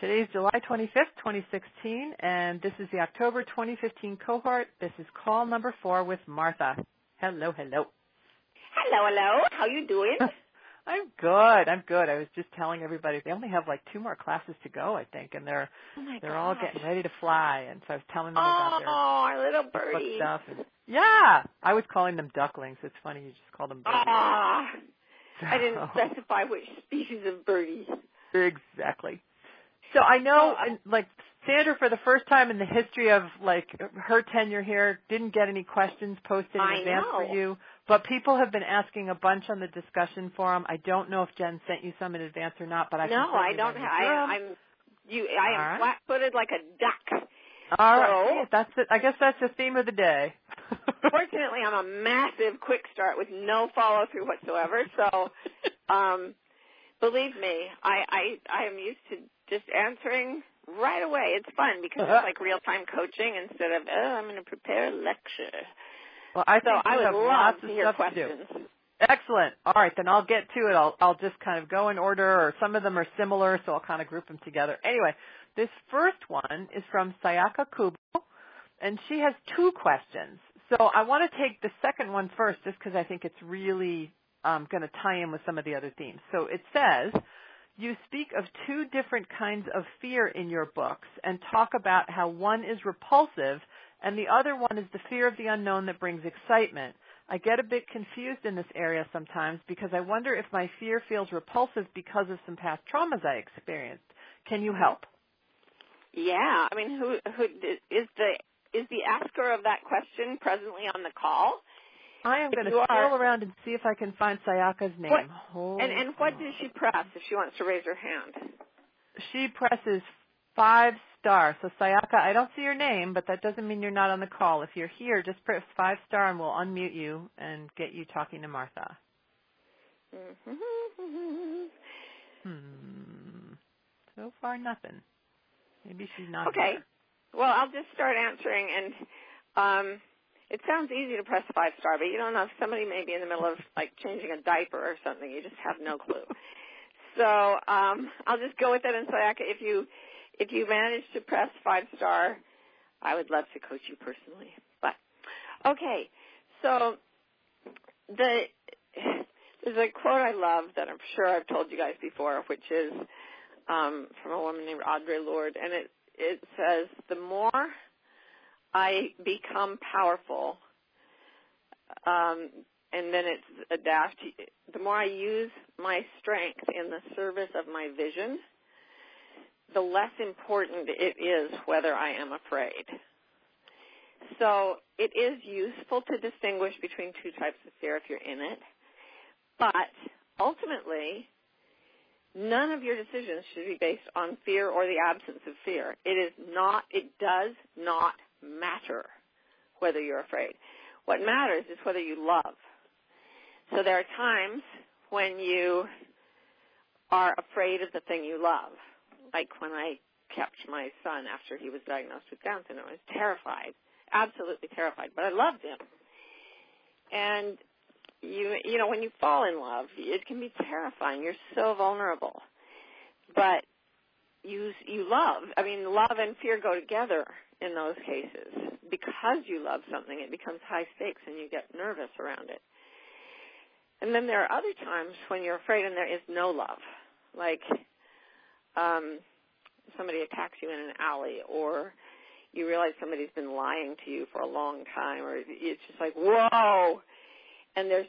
Today's July 25th, 2016, and this is the October 2015 cohort. This is call number 4 with Martha. Hello, hello. Hello, hello. How you doing? I'm good. I was just telling everybody they only have like 2 more classes to go, I think, and they're all getting ready to fly. And so I was telling them about their our little book birdie. stuff. And, yeah, I was calling them ducklings. It's funny you just called them birdies. I didn't specify which species of birdie. Exactly. So I know, like, Sandra, for the first time in the history of, like, her tenure here, didn't get any questions posted in advance for you, but people have been asking a bunch on the discussion forum. I don't know if Jen sent you some in advance or not, but I can I don't. I am flat-footed like a duck. All right. That's it. I guess that's the theme of the day. Fortunately, I'm a massive quick start with no follow-through whatsoever, so believe me, I am used to just answering right away. It's fun because it's like real-time coaching instead of, I'm going to prepare a lecture. Well, I would love to hear questions. Excellent. All right, then I'll get to it. I'll just kind of go in order, or some of them are similar, so I'll kind of group them together. Anyway, this first one is from Sayaka Kubo, and she has 2 questions. So I want to take the second one first just because I think it's really going to tie in with some of the other themes. So it says, you speak of 2 different kinds of fear in your books and talk about how one is repulsive and the other one is the fear of the unknown that brings excitement. I get a bit confused in this area sometimes because I wonder if my fear feels repulsive because of some past traumas I experienced. Can you help? Yeah. I mean, who is the asker of that question presently on the call? I am going to scroll around and see if I can find Sayaka's name. And what does she press if she wants to raise her hand? She presses 5 star. So Sayaka, I don't see your name, but that doesn't mean you're not on the call. If you're here, just press 5 star and we'll unmute you and get you talking to Martha. So far, nothing. Maybe she's not okay. here. Well, I'll just start answering, and it sounds easy to press 5 star, but you don't know if somebody may be in the middle of, like, changing a diaper or something. You just have no clue. So I'll just go with it, and Sayaka, if you manage to press 5 star, I would love to coach you personally. But, okay, so there's a quote I love that I'm sure I've told you guys before, which is from a woman named Audre Lorde, and it says, the more I become powerful, and then it's a dash, the more I use my strength in the service of my vision, the less important it is whether I am afraid. So it is useful to distinguish between 2 types of fear if you're in it, but ultimately, none of your decisions should be based on fear or the absence of fear. It does not matter whether you're afraid. What matters is whether you love. So there are times when you are afraid of the thing you love, like when I kept my son after he was diagnosed with Down syndrome. I was terrified, absolutely terrified, but I loved him. And you know, when you fall in love, it can be terrifying. You're so vulnerable. But you love. I mean, love and fear go together in those cases. Because you love something, it becomes high stakes and you get nervous around it. And then there are other times when you're afraid and there is no love. Like somebody attacks you in an alley, or you realize somebody's been lying to you for a long time, or it's just like, whoa. And there's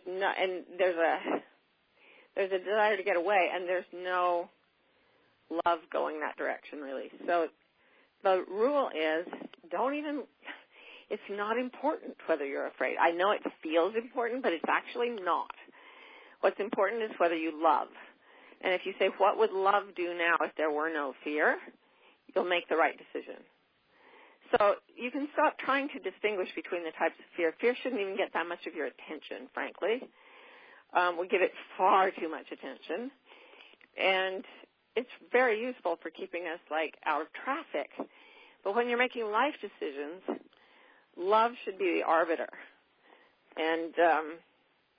a desire to get away, and there's no love going that direction, really. So the rule is, it's not important whether you're afraid. I know it feels important, but it's actually not. What's important is whether you love. And if you say, what would love do now if there were no fear, you'll make the right decision. So you can stop trying to distinguish between the types of fear. Fear shouldn't even get that much of your attention, frankly. We give it far too much attention. And it's very useful for keeping us, like, out of traffic. But when you're making life decisions, love should be the arbiter. And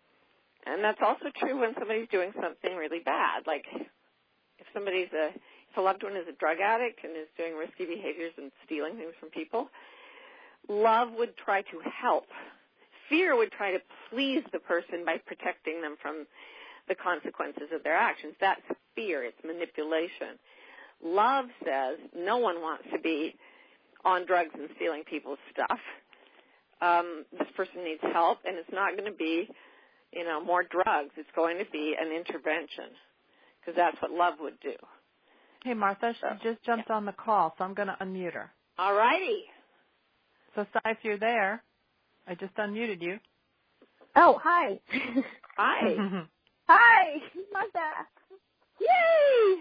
that's also true when somebody's doing something really bad. Like, if if a loved one is a drug addict and is doing risky behaviors and stealing things from people, love would try to help. Fear would try to please the person by protecting them from the consequences of their actions. That's fear. It's manipulation. Love says no one wants to be on drugs and stealing people's stuff. This person needs help, and it's not going to be, more drugs. It's going to be an intervention, because that's what love would do. Hey, Martha, she just jumped on the call, so I'm going to unmute her. All righty. So, Si, if you're there, I just unmuted you. Oh, hi. Hi. Hi, Martha. Yay!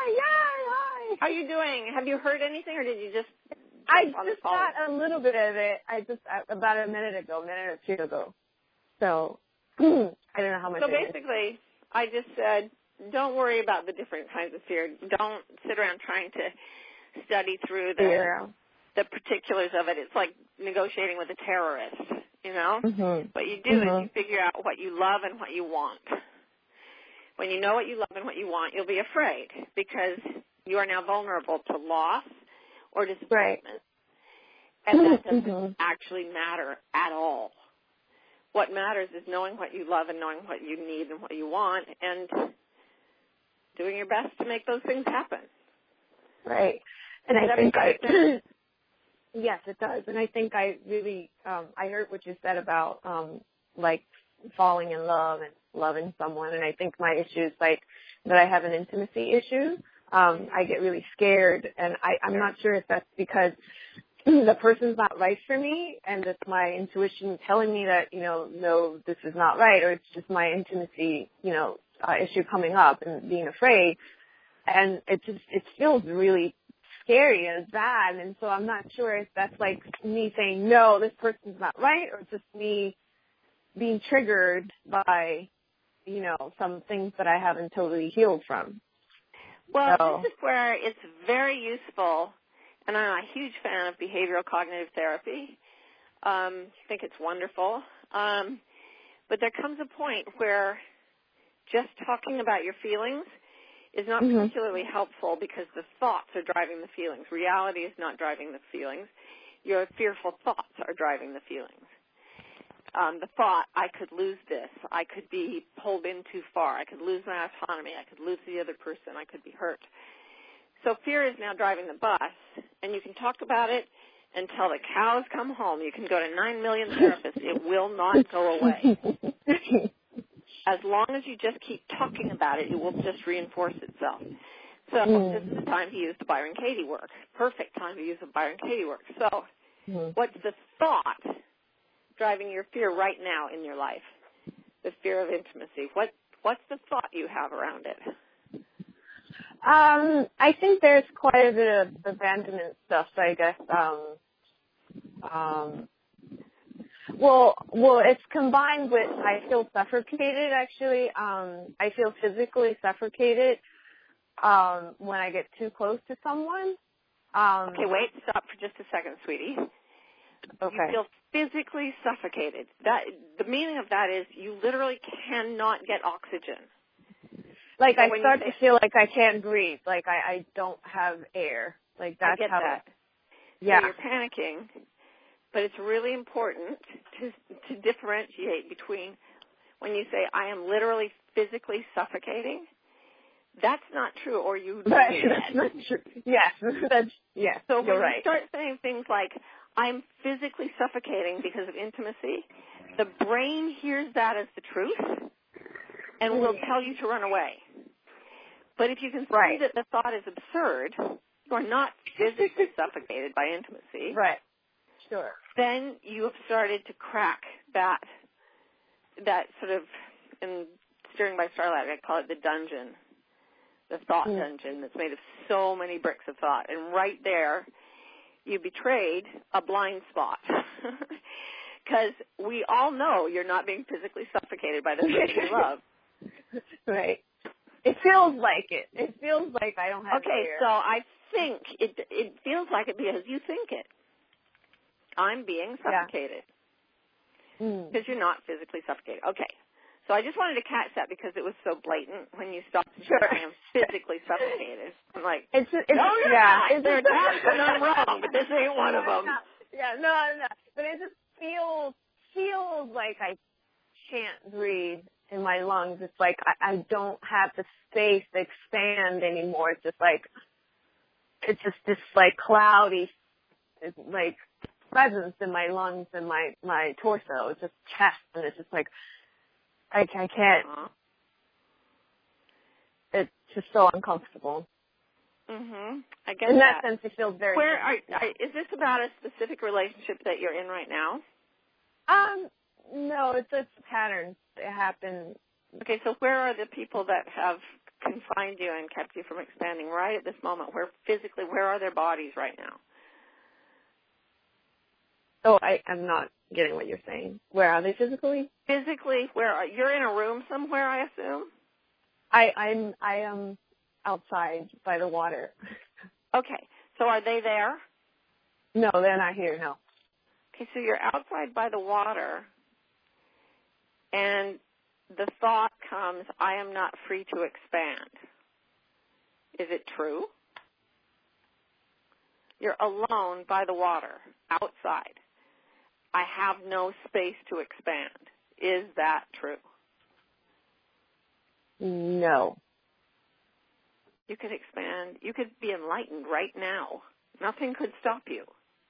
Hi. How are you doing? Have you heard anything, or did you just I on the just phone? got a little bit of it. About a minute or two ago. So, I don't know how much. So basically, I just said, don't worry about the different kinds of fear. Don't sit around trying to study through the particulars of it. It's like negotiating with a terrorist, Mm-hmm. What you do is you figure out what you love and what you want. When you know what you love and what you want, you'll be afraid because you are now vulnerable to loss or disappointment. Right. And that doesn't actually matter at all. What matters is knowing what you love and knowing what you need and what you want and doing your best to make those things happen. Right. And I think yes, it does. And I think I really, I heard what you said about, like, falling in love and loving someone. And I think my issue is, like, that I have an intimacy issue. I get really scared. And I'm not sure if that's because the person's not right for me and it's my intuition telling me that, no, this is not right, or it's just my intimacy, issue coming up and being afraid. And it feels really scary and bad. And so I'm not sure if that's like me saying, no, this person's not right, or just me being triggered by, some things that I haven't totally healed from. Well, this is where it's very useful, and I'm a huge fan of behavioral cognitive therapy. I think it's wonderful. But there comes a point where just talking about your feelings is not particularly helpful because the thoughts are driving the feelings. Reality is not driving the feelings. Your fearful thoughts are driving the feelings. The thought, I could lose this. I could be pulled in too far. I could lose my autonomy. I could lose the other person. I could be hurt. So fear is now driving the bus, and you can talk about it until the cows come home. You can go to 9 million therapists. It will not go away. As long as you just keep talking about it, it will just reinforce itself. So this is the time to use the Byron Katie work. Perfect time to use the Byron Katie work. So what's the thought driving your fear right now in your life? The fear of intimacy. What's the thought you have around it? I think there's quite a bit of abandonment stuff, I guess. Well, it's combined with I feel suffocated, actually. I feel physically suffocated when I get too close to someone. Okay, wait, stop for just a second, sweetie. Okay. You feel physically suffocated. The meaning of that is you literally cannot get oxygen. Like I start to feel like I can't breathe, like I don't have air. Like that's I get how that. Yeah. So you're panicking, but it's really important to differentiate between when you say I am literally physically suffocating. That's not true, or you. Right, that's not true. Yes, yes. So you're when right. you start saying things like I'm physically suffocating because of intimacy, the brain hears that as the truth and will tell you to run away. But if you can see that the thought is absurd, you are not physically suffocated by intimacy. Right. Sure. Then you have started to crack that sort of, in Steering by Starlight, I call it the dungeon, the thought dungeon that's made of so many bricks of thought. And right there, you betrayed a blind spot. Because we all know you're not being physically suffocated by the person you love. Right. It feels like it. It feels like I don't have air. So I think it feels like it because you think it. I'm being suffocated. Because you're not physically suffocated. Okay. So I just wanted to catch that because it was so blatant when you stopped and said, I am physically suffocated. I'm like, it's no, you're not. There are times when I'm wrong, but this ain't one of them. Yeah, no. But it just feels like I can't breathe in my lungs. It's like I don't have the space to expand anymore. It's just like, it's just this like cloudy, like presence in my lungs and my torso. It's just chest, and it's just like, I can't. It's just so uncomfortable. I get in that. that sense, it feels very. Is this about a specific relationship that you're in right now? No, it's patterns. It happens. Okay, so where are the people that have confined you and kept you from expanding right at this moment? Where are their bodies right now? Oh, I'm not getting what you're saying. Where are they physically? Physically, you're in a room somewhere, I assume? I am outside by the water. Okay, so are they there? No, they're not here, no. Okay, so you're outside by the water, and the thought comes, I am not free to expand. Is it true? You're alone by the water, outside. I have no space to expand. Is that true? No. You could expand. You could be enlightened right now. Nothing could stop you.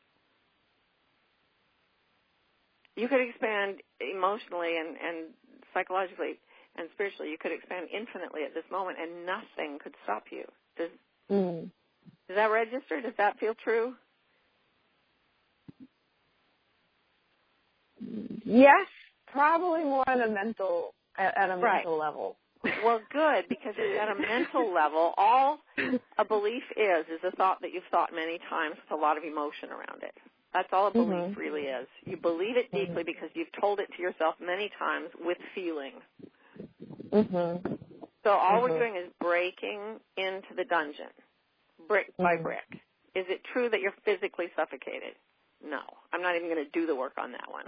You could expand emotionally and psychologically and spiritually. You could expand infinitely at this moment, and nothing could stop you. Does that register? Does that feel true? Yes, probably more on a mental, at a mental level. Well, good, because at a mental level, all a belief is a thought that you've thought many times with a lot of emotion around it. That's all a belief really is. You believe it deeply because you've told it to yourself many times with feeling. So all we're doing is breaking into the dungeon, brick by brick. Is it true that you're physically suffocated? No. I'm not even going to do the work on that one.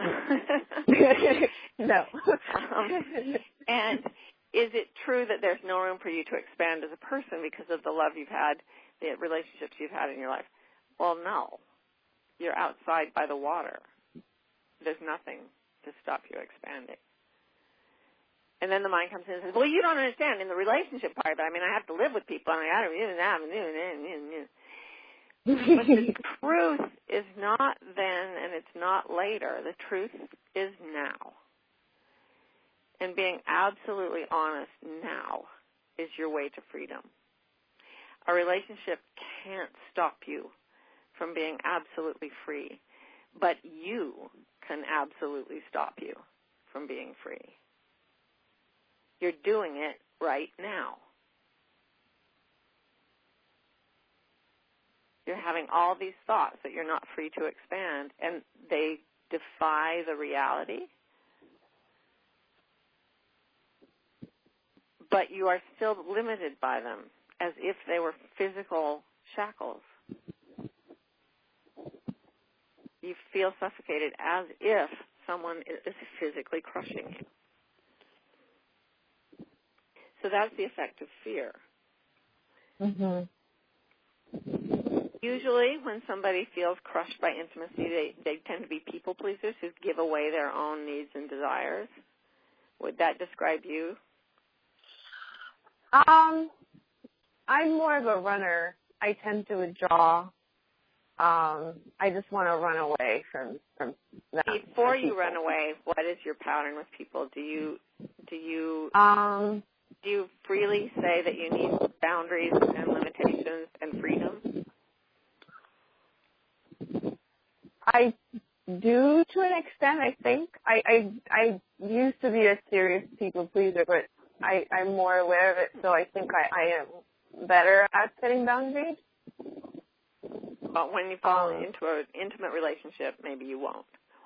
No. And is it true that there's no room for you to expand as a person because of the love you've had, the relationships you've had in your life? Well, no. You're outside by the water. There's nothing to stop you expanding. And then the mind comes in and says, well, you don't understand in the relationship part, but I mean, I have to live with people, and I don't do that. But the truth is not then and it's not later. The truth is now. And being absolutely honest now is your way to freedom. A relationship can't stop you from being absolutely free, but you can absolutely stop you from being free. You're doing it right now. You're having all these thoughts that you're not free to expand, and they defy the reality. But you are still limited by them as if they were physical shackles. You feel suffocated as if someone is physically crushing you. So that's the effect of fear. Usually when somebody feels crushed by intimacy, they tend to be people pleasers who give away their own needs and desires. Would that describe you? I'm more of a runner. I tend to withdraw. I just want to run away from that. Before you run away, what is your pattern with people? Do you freely say that you need boundaries and limitations and freedom? I do to an extent, I think. I used to be a serious people pleaser, but I'm more aware of it, so I think I am better at setting boundaries. But when you fall into an intimate relationship, maybe you won't.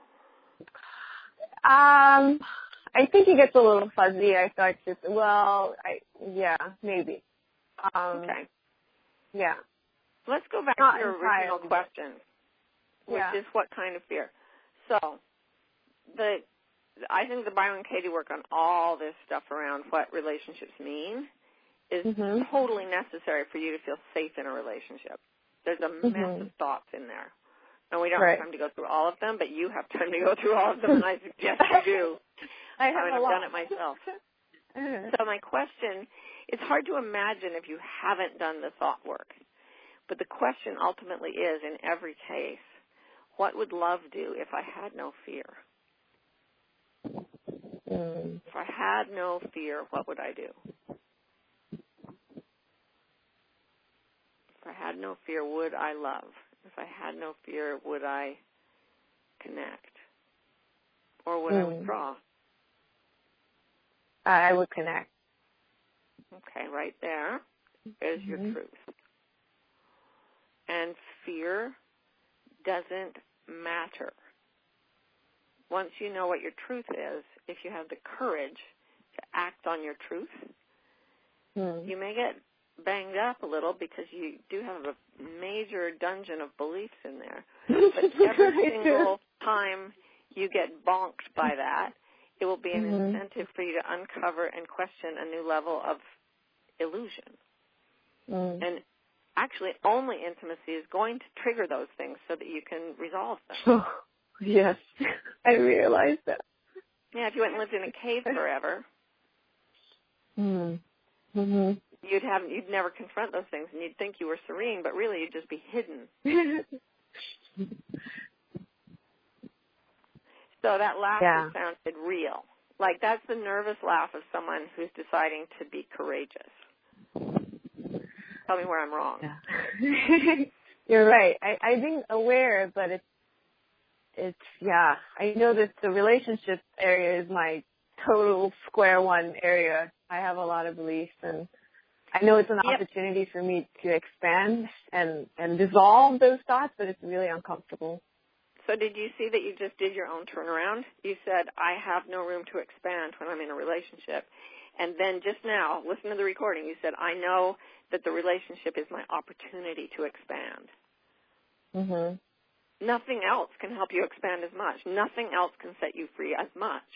I think it gets a little fuzzy. I start to, maybe. Okay. Yeah. Let's go back to your original question, which is what kind of fear? So, I think the Byron Katie work on all this stuff around what relationships mean is totally necessary for you to feel safe in a relationship. There's a mess of thoughts in there. And we don't have time to go through all of them, but you have time to go through all of them, and I suggest you do. I have I've done it myself. So my question, it's hard to imagine if you haven't done the thought work. But the question ultimately is, in every case, what would love do if I had no fear? If I had no fear, what would I do? If I had no fear, would I love? If I had no fear, would I connect? Or would I withdraw? I would connect. Okay, right there is your truth. And fear doesn't matter. Once you know what your truth is, if you have the courage to act on your truth, you may get banged up a little because you do have a major dungeon of beliefs in there. But every single time you get bonked by that, it will be an incentive for you to uncover and question a new level of illusion. And actually, only intimacy is going to trigger those things so that you can resolve them. Oh, yes, I realize that. Yeah, if you went and lived in a cave forever, you'd never confront those things, and you'd think you were serene, but really you'd just be hidden. So that laughter sounded real. Like that's the nervous laugh of someone who's deciding to be courageous. Tell me where I'm wrong. Yeah. You're right. I think aware, but it's I know that the relationship area is my total square one area. I have a lot of beliefs, and I know it's an opportunity for me to expand and dissolve those thoughts, but it's really uncomfortable. So did you see that you just did your own turnaround? You said, I have no room to expand when I'm in a relationship. And then just now, listen to the recording, you said, I know that the relationship is my opportunity to expand. Nothing else can help you expand as much. Nothing else can set you free as much.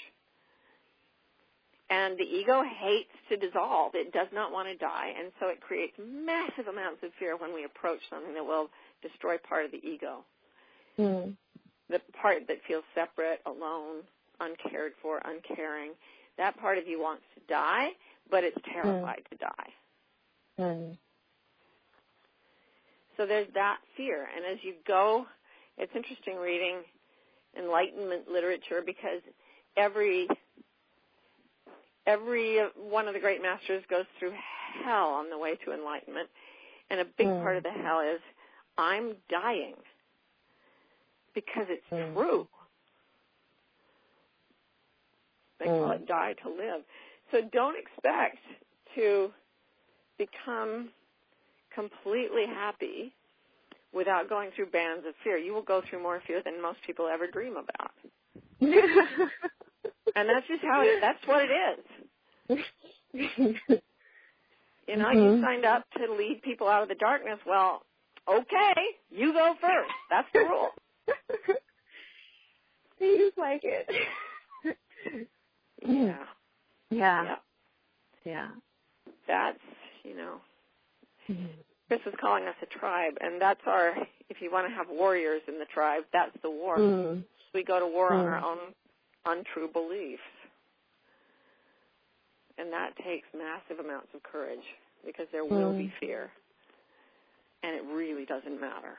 And the ego hates to dissolve. It does not want to die. And so it creates massive amounts of fear when we approach something that will destroy part of the ego. The part that feels separate, alone, uncared for, uncaring. That part of you wants to die, but it's terrified to die. So there's that fear. And as you go, it's interesting reading Enlightenment literature because every one of the great masters goes through hell on the way to enlightenment. And a big part of the hell is, I'm dying because it's true. They call it die to live. So don't expect to become completely happy without going through bands of fear. You will go through more fear than most people ever dream about. And that's just how that's what it is. You know, you signed up to lead people out of the darkness. Well, okay, you go first. That's the rule. Seems like it. Yeah. That's, Chris is calling us a tribe, and that's our, if you want to have warriors in the tribe, that's the war. We go to war on our own untrue beliefs. And that takes massive amounts of courage because there will be fear. And it really doesn't matter.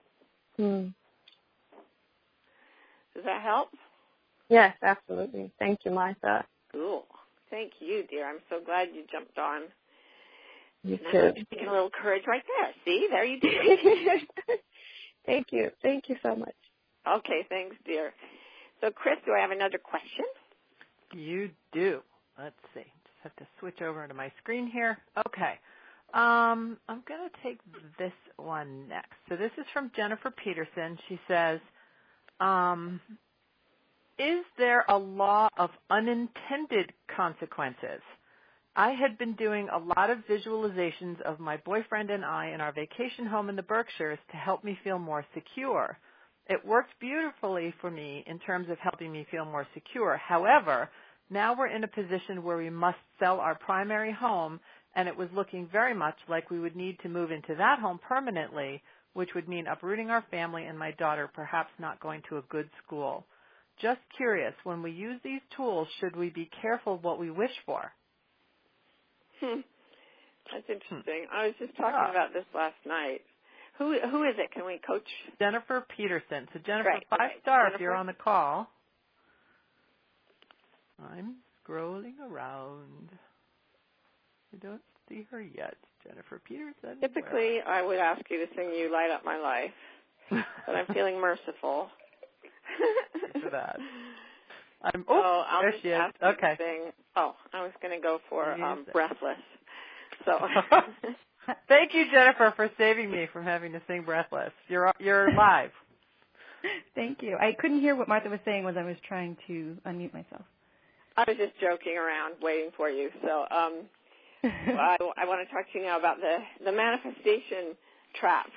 Does that help? Yes, absolutely. Thank you, Martha. Cool. Thank you, dear. I'm so glad you jumped on. You now too. I'm taking a little courage right there. See? There you do. Thank you. Thank you so much. Okay, thanks, dear. So, Chris, do I have another question? You do. Let's see. Just have to switch over into my screen here. Okay. I'm going to take this one next. So this is from Jennifer Peterson. She says, is there a law of unintended consequences? I had been doing a lot of visualizations of my boyfriend and I in our vacation home in the Berkshires to help me feel more secure. It worked beautifully for me in terms of helping me feel more secure. However, now we're in a position where we must sell our primary home, and it was looking very much like we would need to move into that home permanently, which would mean uprooting our family and my daughter perhaps not going to a good school. Just curious, when we use these tools, should we be careful what we wish for? That's interesting. I was just talking about this last night. Who is it? Can we coach? Jennifer Peterson. So Jennifer, Right. 5-star Jennifer? if you're on the call. I'm scrolling around. I don't see her yet. Jennifer Peterson. Typically, I would ask you to sing You Light Up My Life, but I'm feeling merciful. For that. I'll there just she is. ask you Okay. to sing. I was going to go for Breathless. So Thank you, Jennifer, for saving me from having to sing Breathless. You're live. Thank you. I couldn't hear what Martha was saying as I was trying to unmute myself. I was just joking around, waiting for you. So I want to talk to you now about the manifestation trap.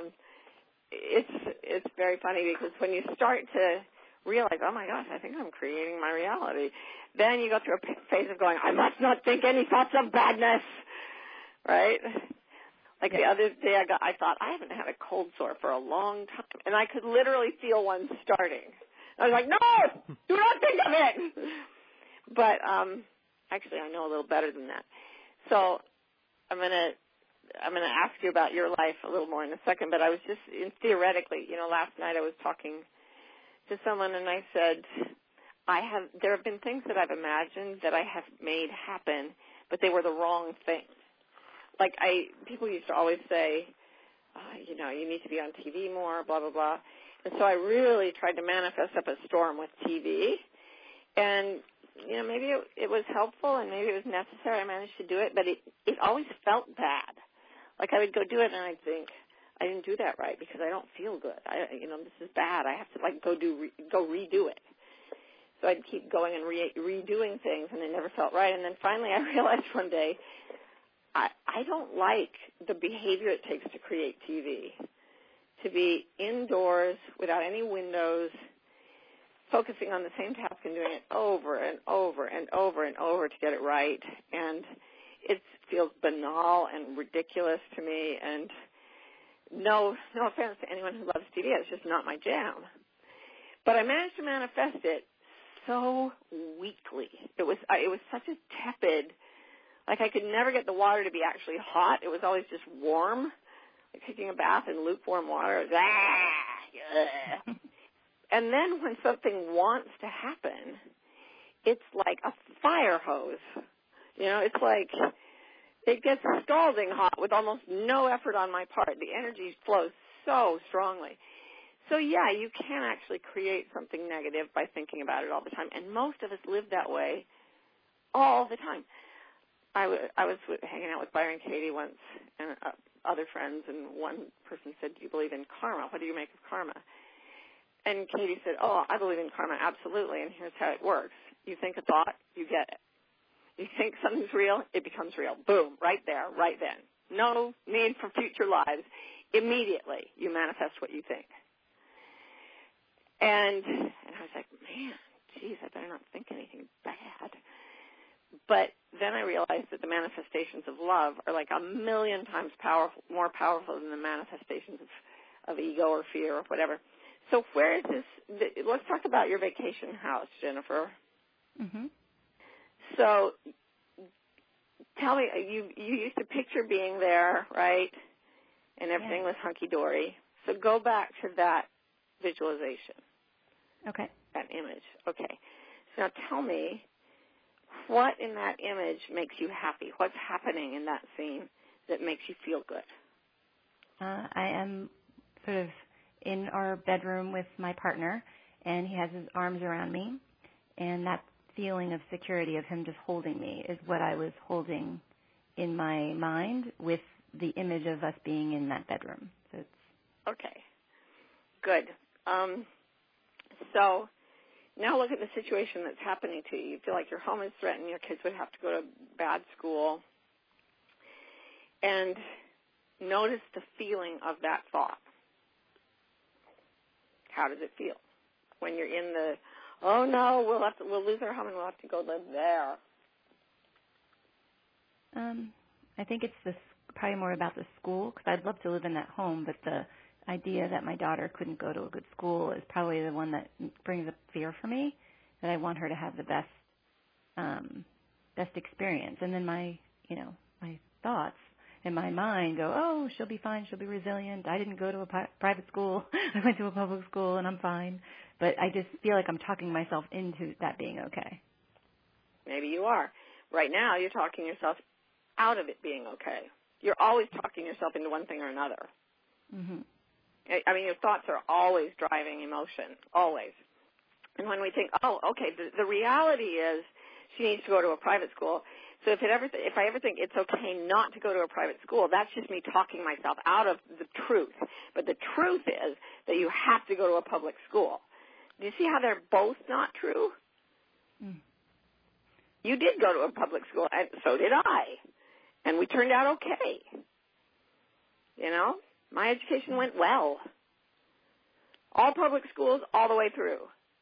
It's very funny because when you start to realize, oh my gosh, I think I'm creating my reality, then you go through a phase of going, I must not think any thoughts of badness, right? Like the other day I thought, I haven't had a cold sore for a long time, and I could literally feel one starting. I was like, no, do not think of it. But actually, I know a little better than that. So I'm gonna ask you about your life a little more in a second. But I was just theoretically, last night I was talking to someone, and I said, there have been things that I've imagined that I have made happen, but they were the wrong thing. Like people used to always say, you need to be on TV more, blah, blah, blah. And so I really tried to manifest up a storm with TV. And, maybe it was helpful and maybe it was necessary. I managed to do it, but it always felt bad. Like I would go do it and I'd think, I didn't do that right because I don't feel good. This is bad. I have to go redo it. So I'd keep going and redoing things, and it never felt right. And then finally I realized one day, I don't like the behavior it takes to create TV, to be indoors without any windows, focusing on the same task and doing it over and over and over and over to get it right. And it feels banal and ridiculous to me. And no offense to anyone who loves TV, it's just not my jam. But I managed to manifest it so weakly. It was such a tepid. Like I could never get the water to be actually hot. It was always just warm, like taking a bath in lukewarm water. It was, And then when something wants to happen, it's like a fire hose. It's like it gets scalding hot with almost no effort on my part. The energy flows so strongly. So, yeah, you can actually create something negative by thinking about it all the time. And most of us live that way all the time. I was hanging out with Byron Katie once and other friends, and one person said, do you believe in karma? What do you make of karma? And Katie said, I believe in karma, absolutely, and here's how it works. You think a thought, you get it. You think something's real, it becomes real. Boom, right there, right then. No need for future lives. Immediately, you manifest what you think. And I was like, man, geez, I better not think anything bad. But then I realized that the manifestations of love are like 1,000,000 times more powerful than the manifestations of ego or fear or whatever. So where is this? Let's talk about your vacation house, Jennifer. Mm-hmm. So tell me, you used to picture being there, right? And everything was hunky-dory. So go back to that visualization. Okay. That image. Okay. So now tell me, what in that image makes you happy? What's happening in that scene that makes you feel good? I am sort of in our bedroom with my partner, and he has his arms around me, and that feeling of security of him just holding me is what I was holding in my mind with the image of us being in that bedroom. So it's okay. Good. So now look at the situation that's happening to you. You feel like your home is threatened, your kids would have to go to bad school, and notice the feeling of that thought. How does it feel when you're in the, oh no, we'll lose our home and we'll have to go live there? I think it's probably more about the school, because I'd love to live in that home, but the idea that my daughter couldn't go to a good school is probably the one that brings up fear for me, that I want her to have the best experience. And then my thoughts in my mind go, oh, she'll be fine, she'll be resilient. I didn't go to a private school. I went to a public school and I'm fine. But I just feel like I'm talking myself into that being okay. Maybe you are. Right now you're talking yourself out of it being okay. You're always talking yourself into one thing or another. Mm-hmm. I mean, your thoughts are always driving emotion, always. And when we think, oh, okay, the reality is she needs to go to a private school. So if I ever think it's okay not to go to a private school, that's just me talking myself out of the truth. But the truth is that you have to go to a public school. Do you see how they're both not true? Mm. You did go to a public school, and so did I. And we turned out okay. You know, my education went well. All public schools all the way through.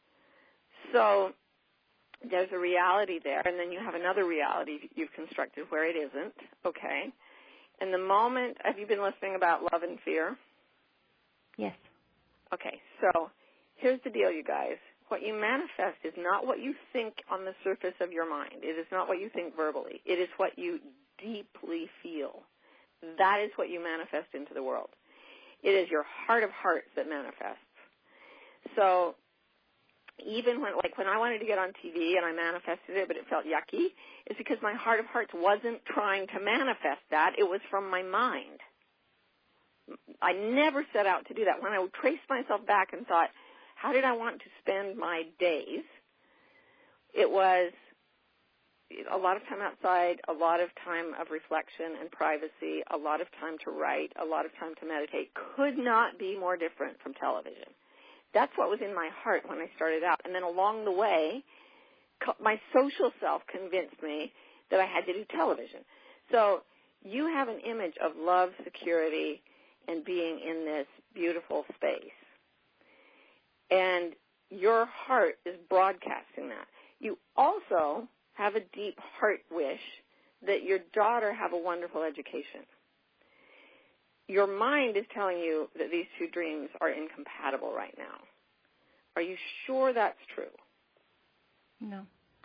So there's a reality there, and then you have another reality you've constructed where it isn't, okay? And the moment, have you been listening about love and fear? Yes. Okay, so here's the deal, you guys. What you manifest is not what you think on the surface of your mind. It is not what you think verbally. It is what you deeply feel. That is what you manifest into the world. It is your heart of hearts that manifests. So even when I wanted to get on TV and I manifested it, but it felt yucky, it's because my heart of hearts wasn't trying to manifest that. It was from my mind. I never set out to do that. When I traced myself back and thought, how did I want to spend my days? It was a lot of time outside, a lot of time of reflection and privacy, a lot of time to write, a lot of time to meditate. Could not be more different from television. That's what was in my heart when I started out. And then along the way, my social self convinced me that I had to do television. So you have an image of love, security, and being in this beautiful space. And your heart is broadcasting that. You also have a deep heart wish that your daughter have a wonderful education. Your mind is telling you that these two dreams are incompatible right now. Are you sure that's true? No.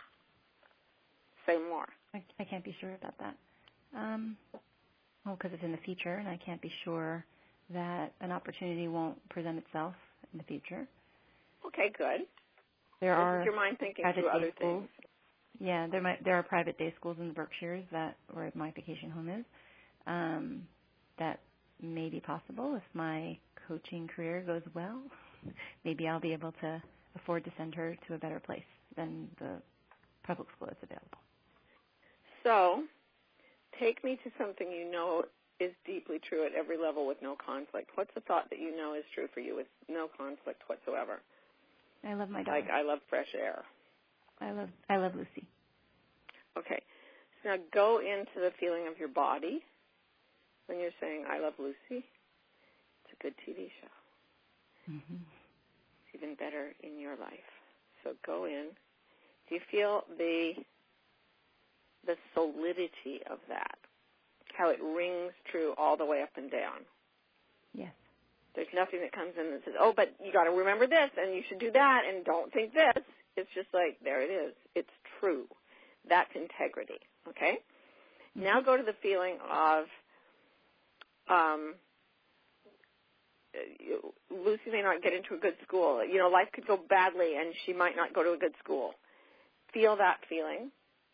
Say more. I can't be sure about that. Because it's in the future, and I can't be sure that an opportunity won't present itself in the future. Okay, good. There are your mind thinking through other things. Yeah, there are private day schools in the Berkshires where my vacation home is. That may be possible if my coaching career goes well. Maybe I'll be able to afford to send her to a better place than the public school that's available. So, take me to something you know is deeply true at every level with no conflict. What's the thought that you know is true for you with no conflict whatsoever? I love my daughter. Like, I love fresh air. I love Lucy. Okay. So now go into the feeling of your body when you're saying, I love Lucy. It's a good TV show. Mm-hmm. It's even better in your life. So go in. Do you feel the solidity of that? How it rings true all the way up and down? Yes. There's nothing that comes in that says, oh, but you got to remember this, and you should do that, and don't think this. It's just like, there it is. It's true. That's integrity, okay? Mm-hmm. Now go to the feeling of Lucy may not get into a good school. You know, life could go badly, and she might not go to a good school. Feel that feeling.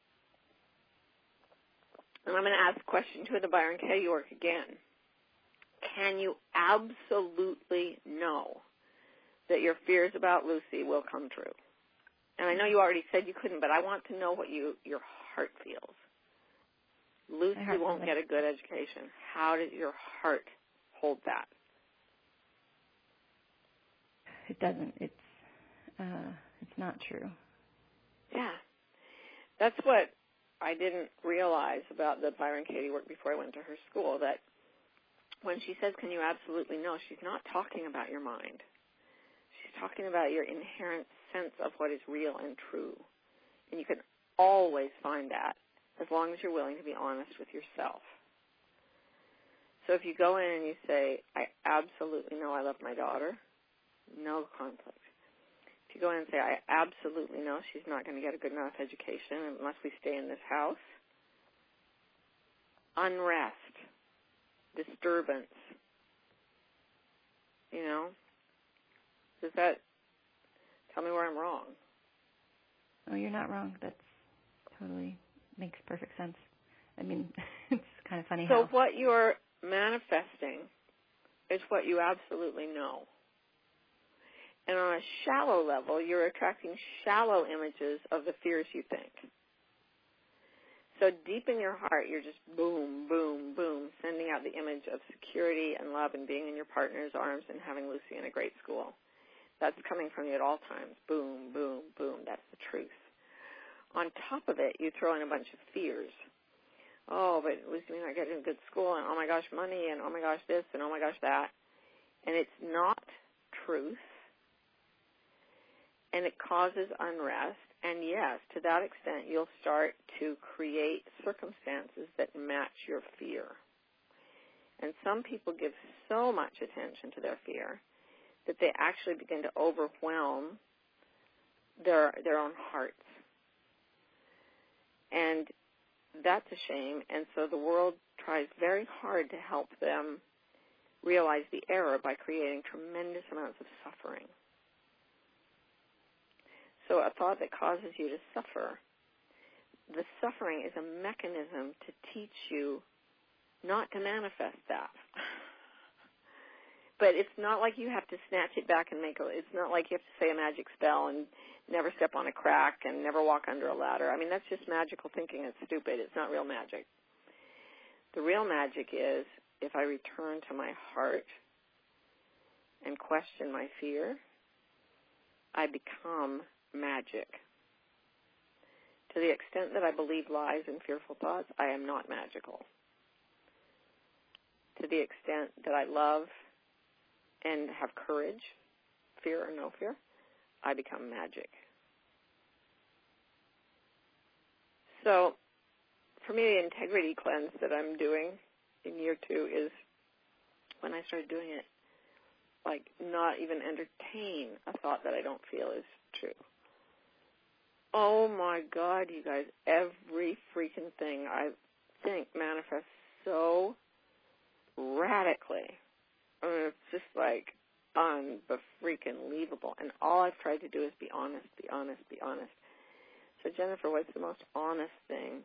And I'm going to ask a question to the Byron Katie work again. Can you absolutely know that your fears about Lucy will come true? And I know you already said you couldn't, but I want to know what your heart feels. Lucy won't get a good education. How does your heart hold that? It doesn't. It's not true. Yeah. That's what I didn't realize about the Byron Katie work before I went to her school, that when she says, can you absolutely know, she's not talking about your mind. She's talking about your inherent sense of what is real and true. And you can always find that as long as you're willing to be honest with yourself. So if you go in and you say, I absolutely know I love my daughter, no conflict. If you go in and say, I absolutely know she's not going to get a good enough education unless we stay in this house, unrest, disturbance, does that tell me where I'm wrong? Oh, you're not wrong. That totally makes perfect sense. I mean, it's kind of funny So what you're manifesting is what you absolutely know. And on a shallow level, you're attracting shallow images of the fears you think. So deep in your heart, you're just boom, boom, boom, sending out the image of security and love and being in your partner's arms and having Lucy in a great school. That's coming from you at all times. Boom, boom, boom. That's the truth. On top of it, you throw in a bunch of fears. Oh, but Lucy may not get in a good school, and oh my gosh, money, and oh my gosh, this, and oh my gosh, that. And it's not truth. And it causes unrest. And yes, to that extent, you'll start to create circumstances that match your fear. And some people give so much attention to their fear that they actually begin to overwhelm their own hearts. And that's a shame. And so the world tries very hard to help them realize the error by creating tremendous amounts of suffering. So a thought that causes you to suffer, the suffering is a mechanism to teach you not to manifest that. But it's not like you have to snatch it back and it's not like you have to say a magic spell and never step on a crack and never walk under a ladder. I mean, that's just magical thinking. It's stupid. It's not real magic. The real magic is if I return to my heart and question my fear, I become magic. To the extent that I believe lies and fearful thoughts, I am not magical. To the extent that I love and have courage, fear or no fear, I become magic. So for me, the integrity cleanse that I'm doing in year 2 is when I started doing it, like not even entertain a thought that I don't feel is true. Oh my God, you guys, every freaking thing I think manifests so radically. I mean, it's just like unfreaking-leavable. And all I've tried to do is be honest, be honest, be honest. So Jennifer, what's the most honest thing?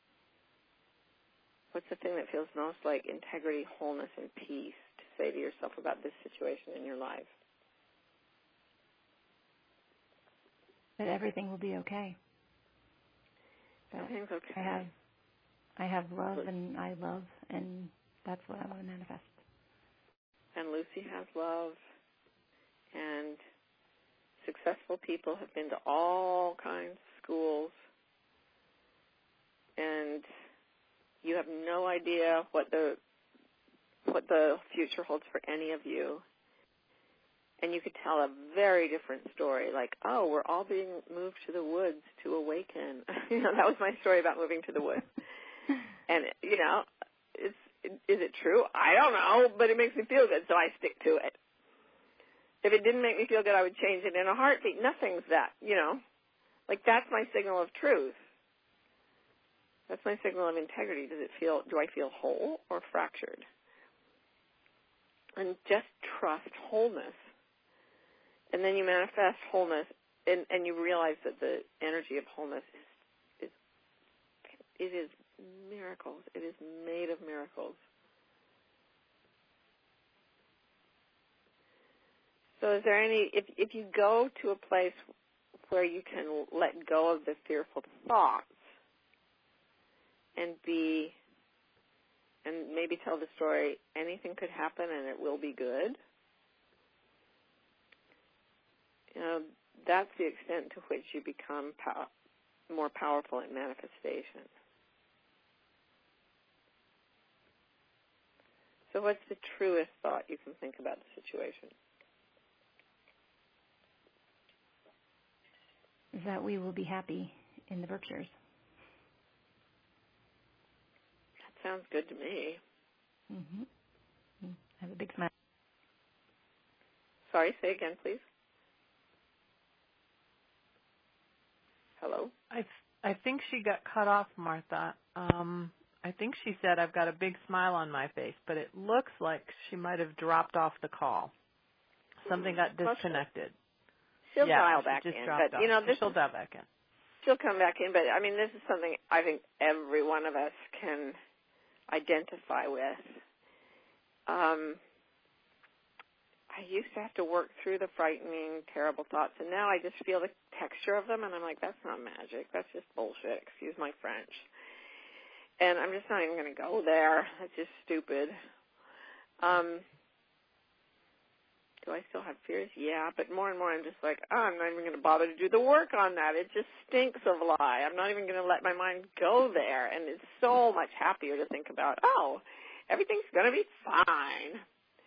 What's the thing that feels most like integrity, wholeness, and peace to say to yourself about this situation in your life? That everything will be okay. Everything's okay. I have love and I love, and that's what I want to manifest. And Lucy has love, and successful people have been to all kinds of schools, and you have no idea what the future holds for any of you. And you could tell a very different story, like, oh, we're all being moved to the woods to awaken. That was my story about moving to the woods. And, is it true? I don't know, but it makes me feel good, so I stick to it. If it didn't make me feel good, I would change it in a heartbeat. Nothing's that, Like, that's my signal of truth. That's my signal of integrity. Do I feel whole or fractured? And just trust wholeness. And then you manifest wholeness, and you realize that the energy of wholeness is miracles. It is made of miracles. So is there if you go to a place where you can let go of the fearful thoughts and maybe tell the story, anything could happen and it will be good, that's the extent to which you become more powerful in manifestation. So what's the truest thought you can think about the situation? is that we will be happy in the Berkshires. That sounds good to me. Mm-hmm. I have a big smile. Sorry, say again, please. Hello? I think she got cut off, Martha. I think she said, I've got a big smile on my face, but it looks like she might have dropped off the call. Something got disconnected. She'll dial back in. But, you know, she'll dial back in. She'll come back in. But, I mean, this is something I think every one of us can identify with. I used to have to work through the frightening, terrible thoughts, and now I just feel the texture of them, and I'm like, that's not magic. That's just bullshit. Excuse my French. And I'm just not even going to go there. That's just stupid. Do I still have fears? Yeah, but more and more I'm just like, I'm not even going to bother to do the work on that. It just stinks of lie. I'm not even going to let my mind go there. And it's so much happier to think about, everything's going to be fine.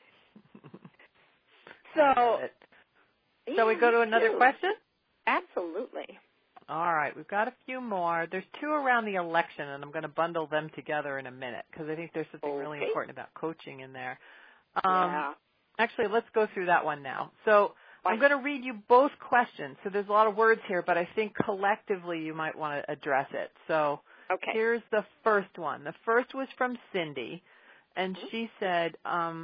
So we go to another question? Absolutely. All right, we've got a few more. There's two around the election, and I'm going to bundle them together in a minute because I think there's something really important about coaching in there. Actually, let's go through that one now. So I'm going to read you both questions. So there's a lot of words here, but I think collectively you might want to address it. So here's the first one. The first was from Cindy, and she said,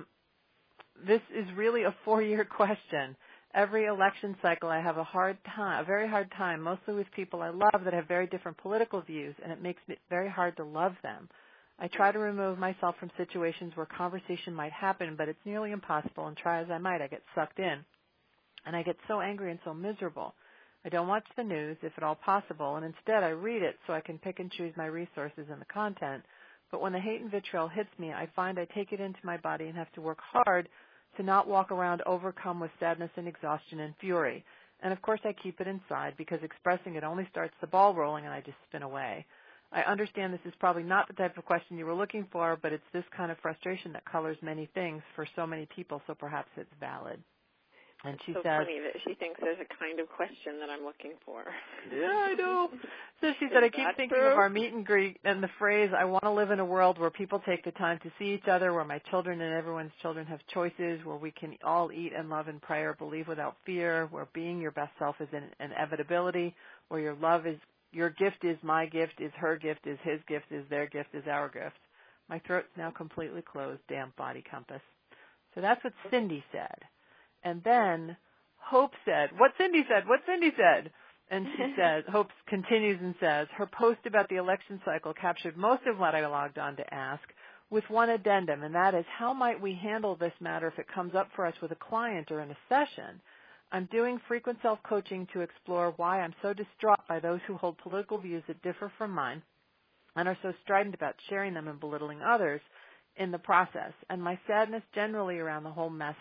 this is really a 4-year question. Every election cycle I have a very hard time, mostly with people I love that have very different political views, and it makes it very hard to love them. I try to remove myself from situations where conversation might happen, but it's nearly impossible, and try as I might, I get sucked in. And I get so angry and so miserable. I don't watch the news, if at all possible, and instead I read it so I can pick and choose my resources and the content. But when the hate and vitriol hits me, I find I take it into my body and have to work hard to not walk around overcome with sadness and exhaustion and fury. And of course I keep it inside because expressing it only starts the ball rolling and I just spin away. I understand this is probably not the type of question you were looking for, but it's this kind of frustration that colors many things for so many people, so perhaps it's valid. And she says, funny that she thinks there's a kind of question that I'm looking for. Yeah, I know. So she said, I keep thinking of our meet and greet and the phrase, I want to live in a world where people take the time to see each other, where my children and everyone's children have choices, where we can all eat and love and pray or believe without fear, where being your best self is an inevitability, where your gift is my gift, is her gift, is his gift, is their gift, is our gift. My throat's now completely closed, damn body compass. So that's what Cindy said. And then Hope said, what Cindy said. And she says, Hope continues and says, her post about the election cycle captured most of what I logged on to ask, with one addendum, and that is, how might we handle this matter if it comes up for us with a client or in a session? I'm doing frequent self-coaching to explore why I'm so distraught by those who hold political views that differ from mine and are so strident about sharing them and belittling others in the process, and my sadness generally around the whole mess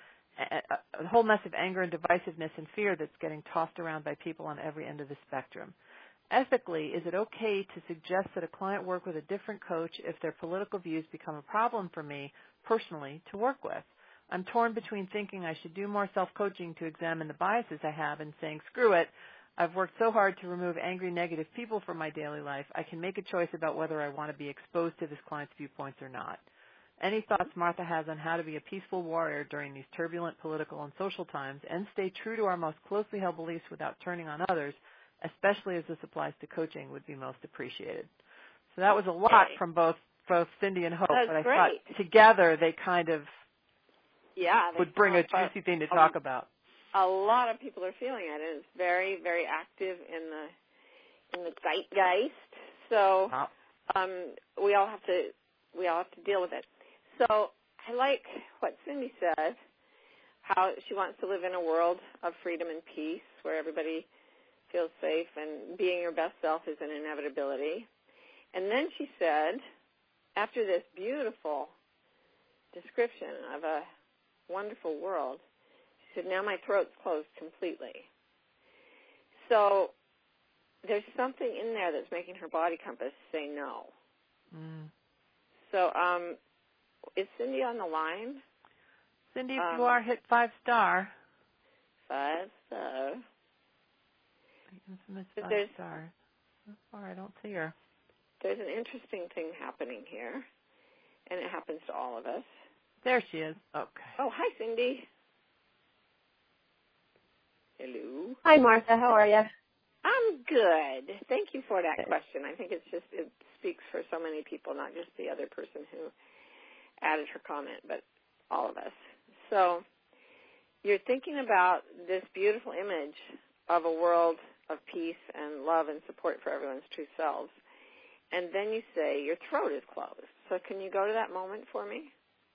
of anger and divisiveness and fear that's getting tossed around by people on every end of the spectrum. Ethically, is it okay to suggest that a client work with a different coach if their political views become a problem for me personally to work with? I'm torn between thinking I should do more self-coaching to examine the biases I have and saying, screw it, I've worked so hard to remove angry, negative people from my daily life, I can make a choice about whether I want to be exposed to this client's viewpoints or not. Any thoughts Martha has on how to be a peaceful warrior during these turbulent political and social times and stay true to our most closely held beliefs without turning on others, especially as this applies to coaching, would be most appreciated. So that was a lot from both Cindy and Hope, but I thought together they kind of would bring a juicy thing to talk about. A lot of people are feeling it. It's very, very active in the zeitgeist. So we all have to deal with it. So I like what Cindy said, how she wants to live in a world of freedom and peace where everybody feels safe and being your best self is an inevitability. And then she said, after this beautiful description of a wonderful world, she said, now my throat's closed completely. So there's something in there that's making her body compass say no. So is Cindy on the line? Cindy, if you are, hit 5-star. 5-star. Infamous But 5-star. So far, I don't see her. There's an interesting thing happening here, and it happens to all of us. There she is. Okay. Oh, hi, Cindy. Hello. Hi, Martha. How are you? I'm good. Thank you for that question. I think it speaks for so many people, not just the other person who added her comment, but all of us. So you're thinking about this beautiful image of a world of peace and love and support for everyone's true selves. And then you say your throat is closed. So can you go to that moment for me?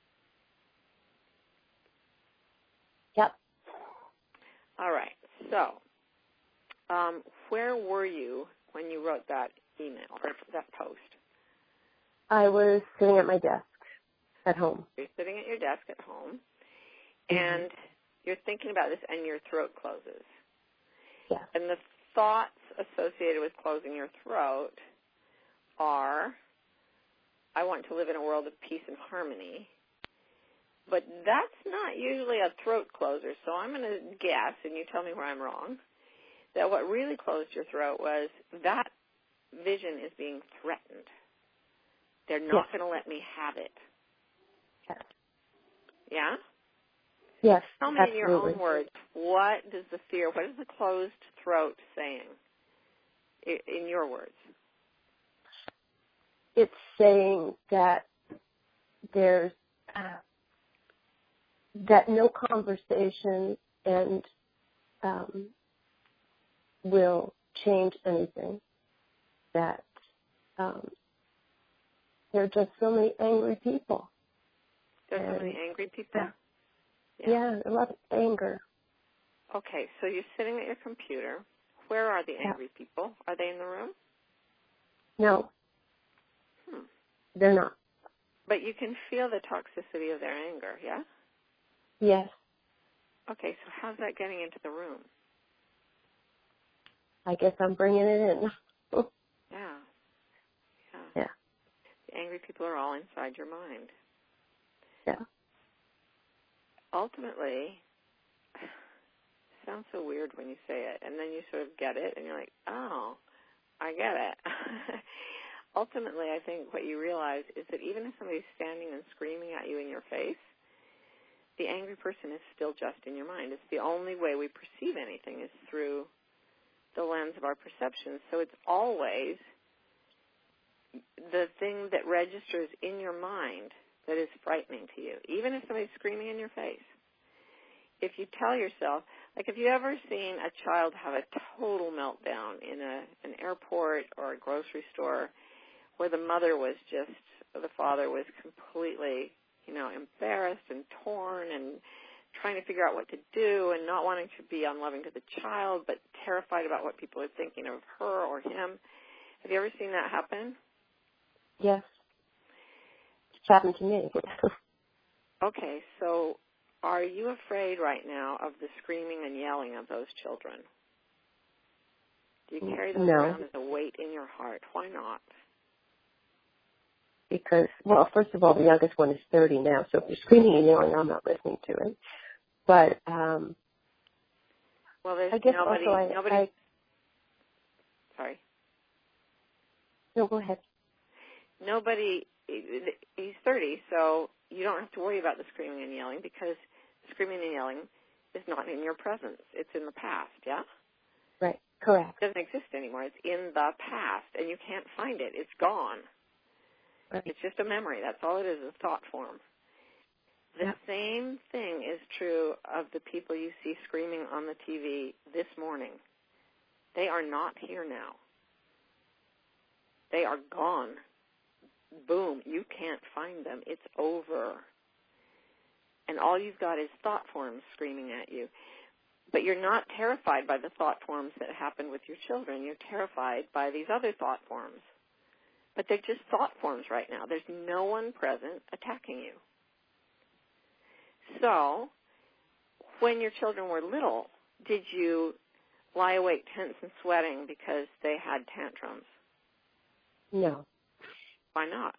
Yep. All right. So where were you when you wrote that email or that post? I was sitting at my desk at home. You're sitting at your desk at home, and you're thinking about this, and your throat closes. Yeah. And the thoughts associated with closing your throat are, I want to live in a world of peace and harmony. But that's not usually a throat closer, so I'm going to guess, and you tell me where I'm wrong, that what really closed your throat was that vision is being threatened. They're not going to let me have it. Yes. Yeah? Yes, Tell me absolutely. in your own words, what is the fear, what is the closed throat saying in your words? It's saying that there's that no conversation and will change anything. That there are just so many angry people. There's so many angry people? Yeah, a lot of anger. Okay, so you're sitting at your computer. Where are the angry people? Are they in the room? No. They're not. But you can feel the toxicity of their anger, yeah? Yes. Okay, so how's that getting into the room? I guess I'm bringing it in. Yeah. Yeah. The angry people are all inside your mind. Yeah. Ultimately, it sounds so weird when you say it, and then you sort of get it, and you're like, oh, I get it. Ultimately, I think what you realize is that even if somebody's standing and screaming at you in your face, the angry person is still just in your mind. It's the only way we perceive anything is through the lens of our perceptions. So it's always the thing that registers in your mind that is frightening to you, even if somebody's screaming in your face. If you tell yourself, like have you ever seen a child have a total meltdown in an airport or a grocery store where the father was completely, embarrassed and torn and trying to figure out what to do and not wanting to be unloving to the child but terrified about what people are thinking of her or him? Have you ever seen that happen? Yes. It's happened to me. Okay, so are you afraid right now of the screaming and yelling of those children? Do you carry those around as a weight in your heart? Why not? Because, well, first of all, the youngest one is 30 now, so if you're screaming and yelling, I'm not listening to it. But, well, there's I guess nobody. Sorry. No, go ahead. Nobody. He's 30, so you don't have to worry about the screaming and yelling because screaming and yelling is not in your presence. It's in the past, yeah? Right, correct. It doesn't exist anymore. It's in the past, and you can't find it. It's gone. Right. It's just a memory. That's all it is, a thought form. The same thing is true of the people you see screaming on the TV this morning. They are not here now. They are gone. Boom, you can't find them. It's over. And all you've got is thought forms screaming at you. But you're not terrified by the thought forms that happened with your children. You're terrified by these other thought forms. But they're just thought forms right now. There's no one present attacking you. So, when your children were little, did you lie awake tense and sweating because they had tantrums? No. Why not?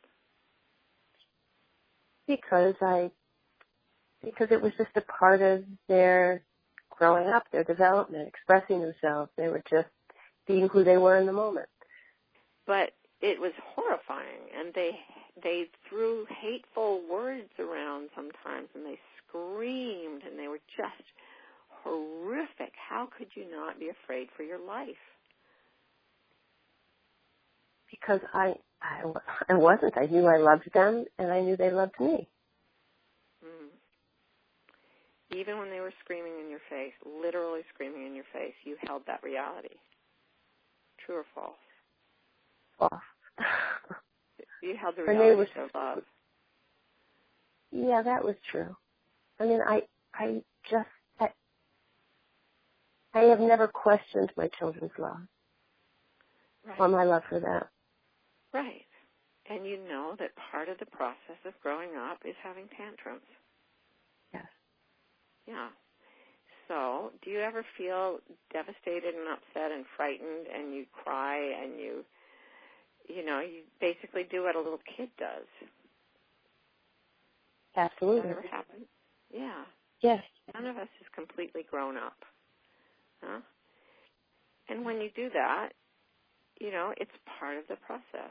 Because it was just a part of their growing up, their development, expressing themselves. They were just being who they were in the moment. But it was horrifying, and they threw hateful words around sometimes, and they screamed, and they were just horrific. How could you not be afraid for your life? Because I wasn't. I knew I loved them, and I knew they loved me. Even when they were screaming in your face, literally screaming in your face, you held that reality. True or false? False. You held the reality of love. Yeah, that was true. I mean, I have never questioned my children's love. Right. Or my love for them. Right. And you know that part of the process of growing up is having tantrums. Yes. Yeah. So, do you ever feel devastated and upset and frightened, and you cry, and you basically do what a little kid does? Absolutely. Does that ever happen? Yeah. Yes. None of us is completely grown up. Huh? And when you do that, it's part of the process.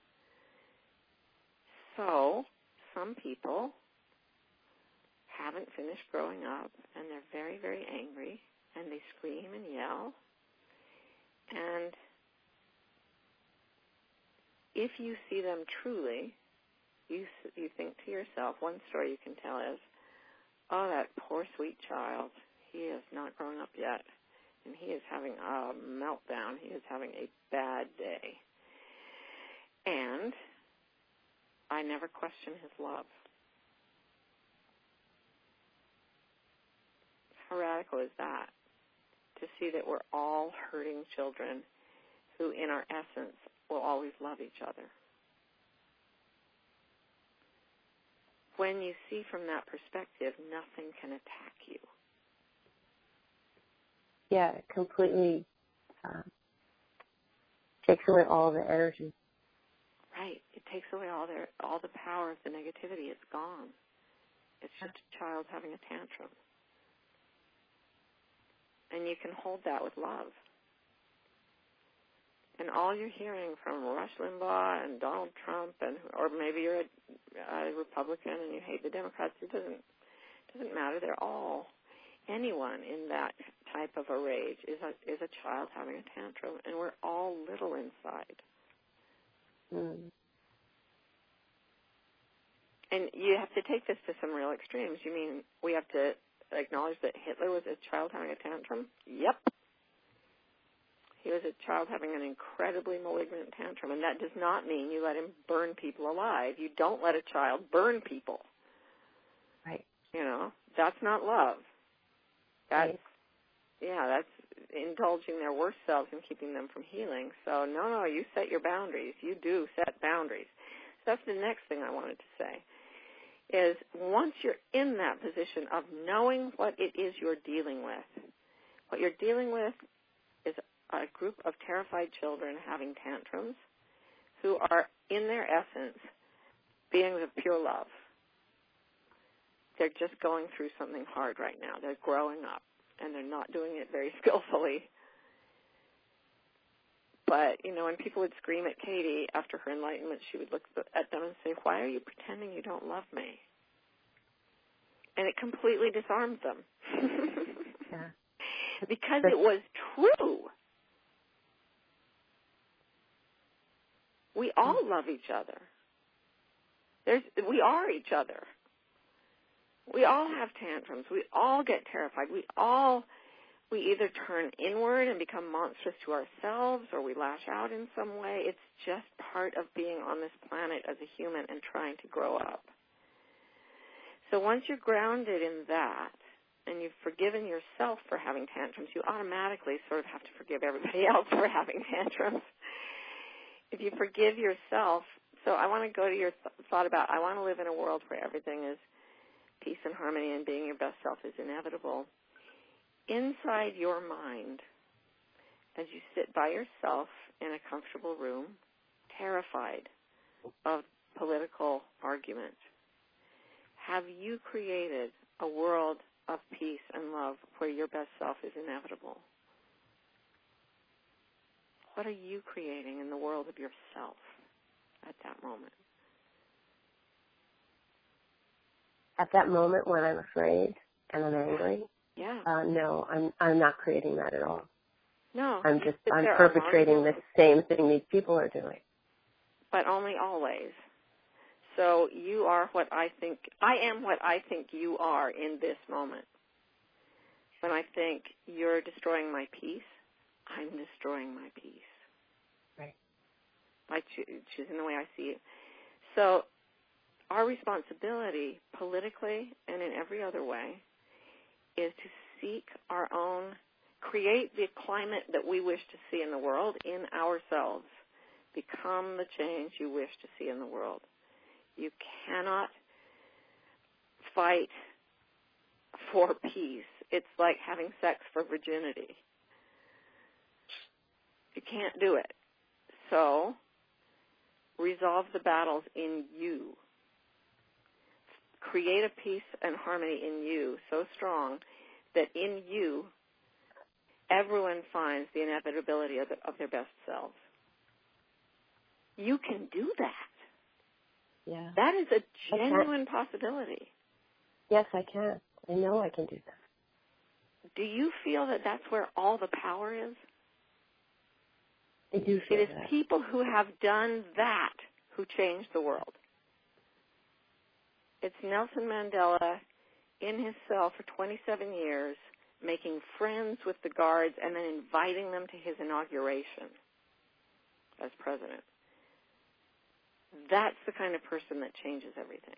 So, some people haven't finished growing up, and they're very, very angry, and they scream and yell. And if you see them truly, you think to yourself, one story you can tell is, oh, that poor sweet child, he has not grown up yet, and he is having a meltdown. He is having a bad day. And I never question his love. How radical is that? To see that we're all hurting children who, in our essence, will always love each other. When you see from that perspective, nothing can attack you. Yeah, it completely takes away all the energy. Right. It takes away all the power of the negativity. It's gone. It's just a child having a tantrum. And you can hold that with love. And all you're hearing from Rush Limbaugh and Donald Trump, or maybe you're a Republican and you hate the Democrats, it doesn't matter. They're all, anyone in that type of a rage is a child having a tantrum, and we're all little inside. And you have to take this to some real extremes. You mean we have to acknowledge that Hitler was a child having a tantrum? Yep. He was a child having an incredibly malignant tantrum, and that does not mean you let him burn people alive. You don't let a child burn people. Right. That's not love. That's indulging their worst selves and keeping them from healing. So, no, you set your boundaries. You do set boundaries. So that's the next thing I wanted to say, is once you're in that position of knowing what it is you're dealing with, what you're dealing with is a group of terrified children having tantrums who are, in their essence, beings of pure love. They're just going through something hard right now. They're growing up, and they're not doing it very skillfully. But, when people would scream at Katie after her enlightenment, she would look at them and say, why are you pretending you don't love me? And it completely disarmed them. Yeah. Because it was true. We all love each other. We are each other. We all have tantrums. We all get terrified. We either turn inward and become monstrous to ourselves, or we lash out in some way. It's just part of being on this planet as a human and trying to grow up. So once you're grounded in that, and you've forgiven yourself for having tantrums, you automatically sort of have to forgive everybody else for having tantrums. If you forgive yourself, so I want to go to your thought about, I want to live in a world where everything is peace and harmony and being your best self is inevitable. Inside your mind, as you sit by yourself in a comfortable room, terrified of political argument, have you created a world of peace and love where your best self is inevitable? What are you creating in the world of yourself at that moment? At that moment when I'm afraid and I'm angry? Yeah. No, I'm not creating that at all. No. I'm perpetrating the same thing these people are doing. But only always. So you are what I am what I think you are in this moment. When I think you're destroying my peace, I'm destroying my peace. Right. By choosing the way I see it. So our responsibility, politically and in every other way, is to seek our own, create the climate that we wish to see in the world in ourselves. Become the change you wish to see in the world. You cannot fight for peace. It's like having sex for virginity. You can't do it. So, resolve the battles in you. Create a peace and harmony in you so strong that in you, everyone finds the inevitability of their best selves. You can do that. Yeah. That is a genuine possibility. Yes, I can. I know I can do that. Do you feel that that's where all the power is? I do feel it is that. People who have done that who change the world. It's Nelson Mandela in his cell for 27 years, making friends with the guards and then inviting them to his inauguration as president. That's the kind of person that changes everything.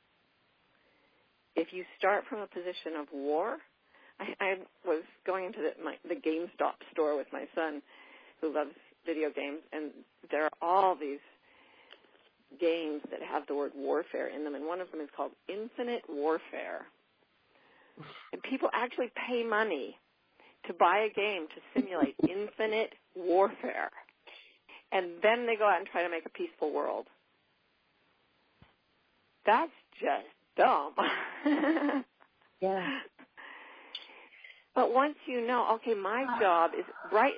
If you start from a position of war, I was going into the GameStop store with my son who loves video games, and there are all these games that have the word warfare in them, and one of them is called Infinite Warfare. And people actually pay money to buy a game to simulate infinite warfare. And then they go out and try to make a peaceful world. That's just dumb. Yeah. But once you know, okay, my job is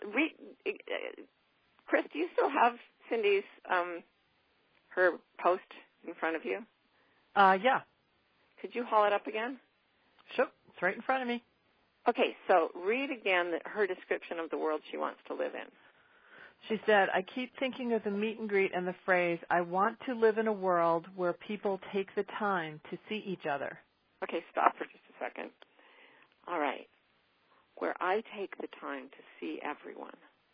Chris, do you still have Cindy's her post in front of you? Yeah. Could you haul it up again? Sure. It's right in front of me. Okay, so read again her description of the world she wants to live in. She said, I keep thinking of the meet and greet and the phrase, I want to live in a world where people take the time to see each other. Okay, stop for just a second. All right. Where I take the time to see everyone.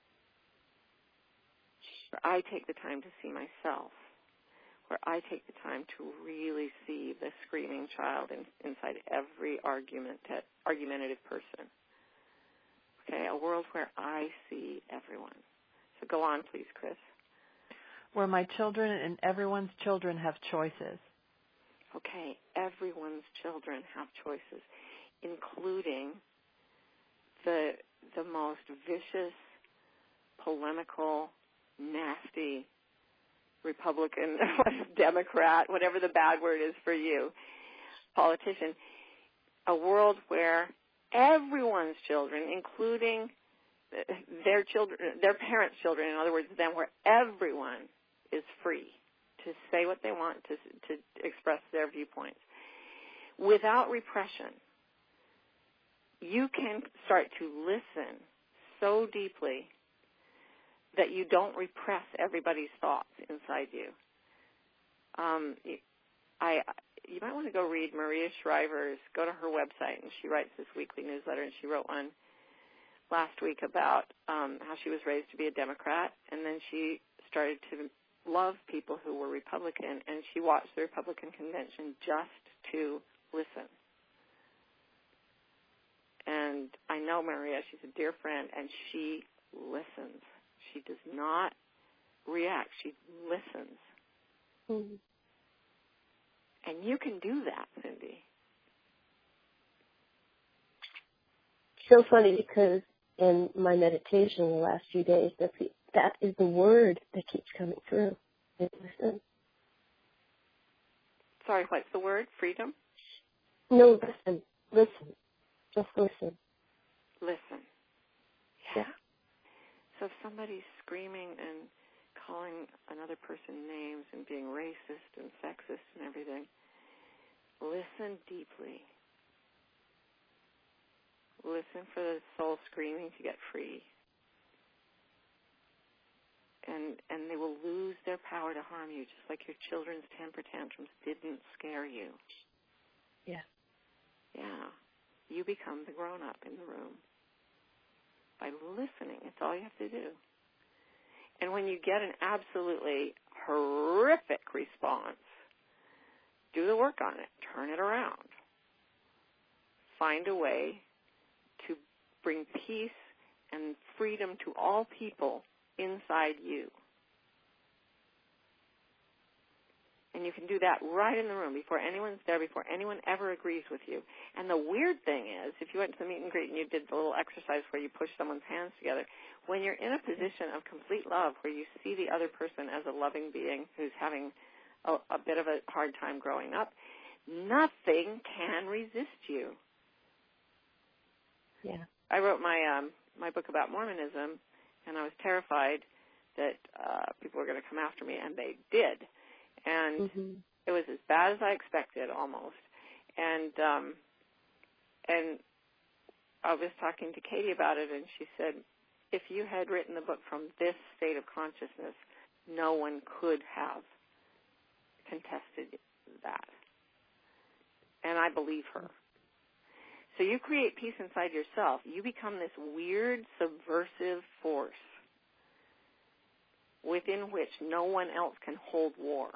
Where I take the time to see myself. Where I take the time to really see the screaming child inside every argumentative person. Okay, a world where I see everyone. So go on, please, Chris. Where my children and everyone's children have choices. Okay, everyone's children have choices, including the most vicious, polemical, nasty Republican, Democrat, whatever the bad word is for you, politician. A world where everyone's children, including their children, their parents' children, in other words, them, where everyone is free to say what they want, to express their viewpoints, without repression. You can start to listen so deeply that you don't repress everybody's thoughts inside you. You might want to go read Maria Shriver's, go to her website, and she writes this weekly newsletter, and she wrote one last week about how she was raised to be a Democrat, and then she started to love people who were Republican, and she watched the Republican convention just to listen. And I know Maria, she's a dear friend, and she listens. She does not react. She listens. Mm-hmm. And you can do that, Cindy. So funny because in my meditation the last few days, that is the word that keeps coming through. Listen. Sorry, what's the word? Freedom? No, listen. Listen. Just listen. Listen. Yeah. So if somebody's screaming and calling another person names and being racist and sexist and everything, listen deeply. Listen for the soul screaming to get free. And they will lose their power to harm you, just like your children's temper tantrums didn't scare you. Yeah. Yeah. You become the grown-up in the room. By listening, it's all you have to do. And when you get an absolutely horrific response, do the work on it. Turn it around. Find a way to bring peace and freedom to all people inside you. And you can do that right in the room before anyone's there, before anyone ever agrees with you. And the weird thing is, if you went to the meet and greet and you did the little exercise where you push someone's hands together, when you're in a position of complete love where you see the other person as a loving being who's having a bit of a hard time growing up, nothing can resist you. Yeah. I wrote my book about Mormonism, and I was terrified that people were going to come after me, and they did. And it was as bad as I expected, almost. And I was talking to Katie about it, and she said, if you had written the book from this state of consciousness, no one could have contested that. And I believe her. So you create peace inside yourself. You become this weird, subversive force within which no one else can hold war.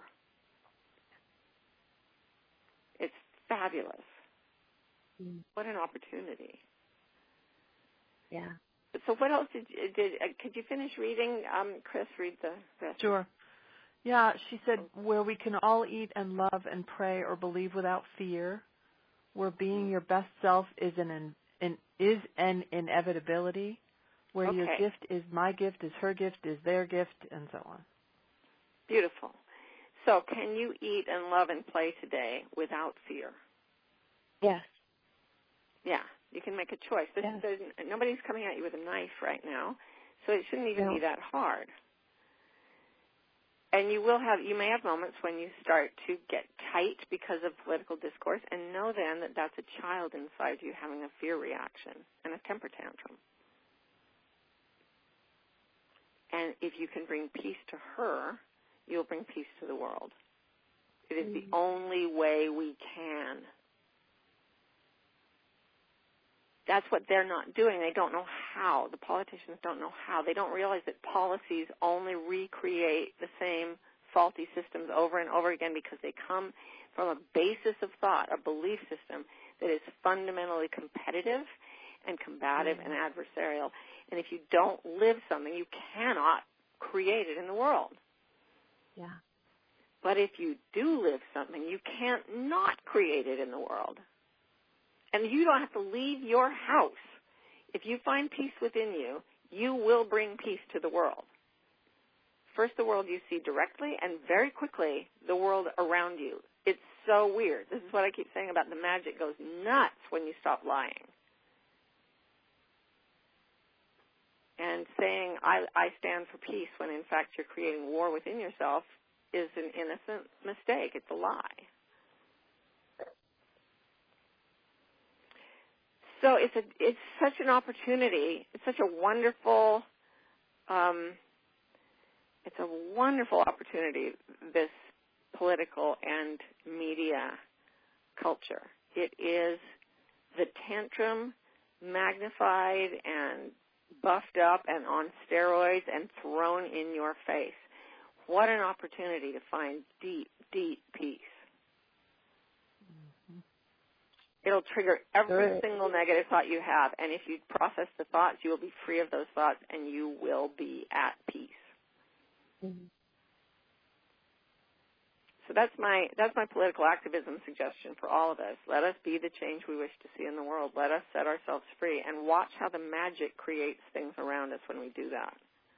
It's fabulous. What an opportunity. Yeah. So what else could you finish reading? Chris, read the rest. Sure. Yeah, she said, where we can all eat and love and pray or believe without fear, where being your best self is an inevitability, where your gift is my gift, is her gift, is their gift, and so on. Beautiful. So can you eat and love and play today without fear? Yes. Yeah, you can make a choice. Nobody's coming at you with a knife right now, so it shouldn't even be that hard. And you may have moments when you start to get tight because of political discourse, and know then that that's a child inside you having a fear reaction and a temper tantrum. And if you can bring peace to her, you'll bring peace to the world. It is the only way we can. That's what they're not doing. They don't know how. The politicians don't know how. They don't realize that policies only recreate the same faulty systems over and over again because they come from a basis of thought, a belief system that is fundamentally competitive and combative and adversarial. And if you don't live something, you cannot create it in the world. Yeah. But if you do live something, you can't not create it in the world. And you don't have to leave your house. If you find peace within you, you will bring peace to the world. First, the world you see directly, and very quickly, the world around you. It's so weird. This is what I keep saying about the magic goes nuts when you stop lying. And saying, I stand for peace, when in fact you're creating war within yourself, is an innocent mistake. It's a lie. So it's such an opportunity. It's such a wonderful, opportunity, this political and media culture. It is the tantrum magnified and buffed up and on steroids and thrown in your face. What an opportunity to find deep, deep peace. It'll trigger every single negative thought you have, and if you process the thoughts, you will be free of those thoughts, and you will be at peace. So that's my political activism suggestion for all of us. Let us be the change we wish to see in the world. Let us set ourselves free, and watch how the magic creates things around us when we do that.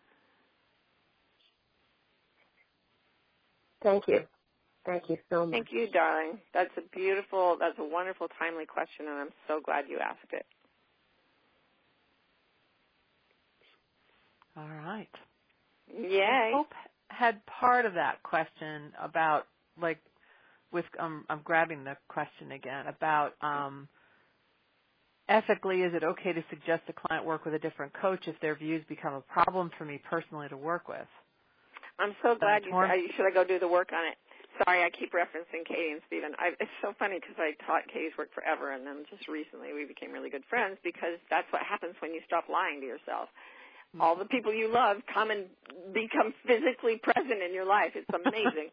Thank you. Thank you so much. Thank you, darling. That's a wonderful, timely question, and I'm so glad you asked it. All right. Yay. Hope had part of that question about, like, with I'm grabbing the question again about ethically, is it okay to suggest a client work with a different coach if their views become a problem for me personally to work with? I'm so glad you said, should I go do the work on it? Sorry, I keep referencing Katie and Stephen. It's so funny because I taught Katie's work forever, and then just recently we became really good friends because that's what happens when you stop lying to yourself. All the people you love come and become physically present in your life. It's amazing.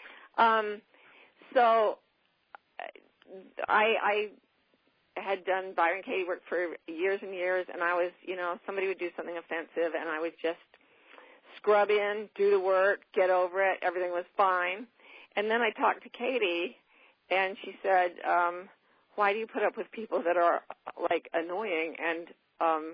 So I had done Byron Katie work for years and years, and I was, somebody would do something offensive, and I would just scrub in, do the work, get over it. Everything was fine. And then I talked to Katie, and she said, why do you put up with people that are, like, annoying and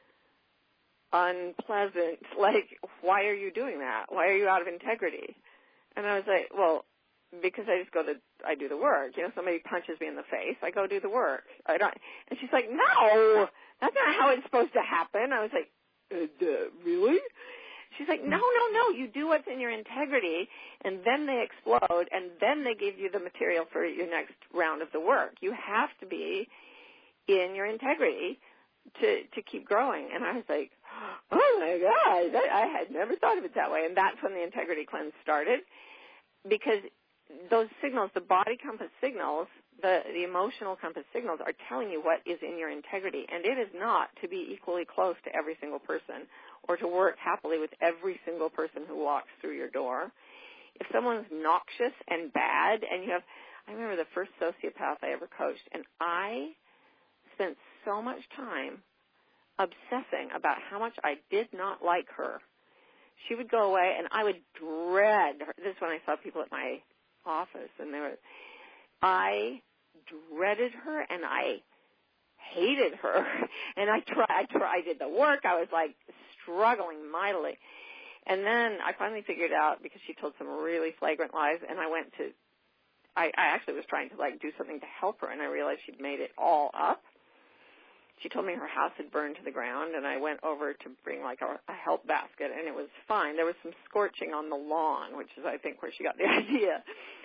unpleasant? Like, why are you doing that? Why are you out of integrity? And I was like, well, because I do the work. Somebody punches me in the face, I go do the work. And she's like, no, that's not how it's supposed to happen. I was like, really? She's like, no, you do what's in your integrity, and then they explode, and then they give you the material for your next round of the work. You have to be in your integrity to keep growing. And I was like, oh, my God, I had never thought of it that way. And that's when the integrity cleanse started, because those signals, the body compass signals, the emotional compass signals are telling you what is in your integrity, and it is not to be equally close to every single person or to work happily with every single person who walks through your door. If someone's noxious and bad, and I remember the first sociopath I ever coached, and I spent so much time obsessing about how much I did not like her. She would go away, and I would dread her. This is when I saw people at my office, and I dreaded her, and I hated her. And I did the work. I was like struggling mightily. And then I finally figured out, because she told some really flagrant lies, and I actually was trying to like do something to help her, and I realized she'd made it all up. She told me her house had burned to the ground, and I went over to bring like a help basket, and it was fine. There was some scorching on the lawn, which is, I think, where she got the idea.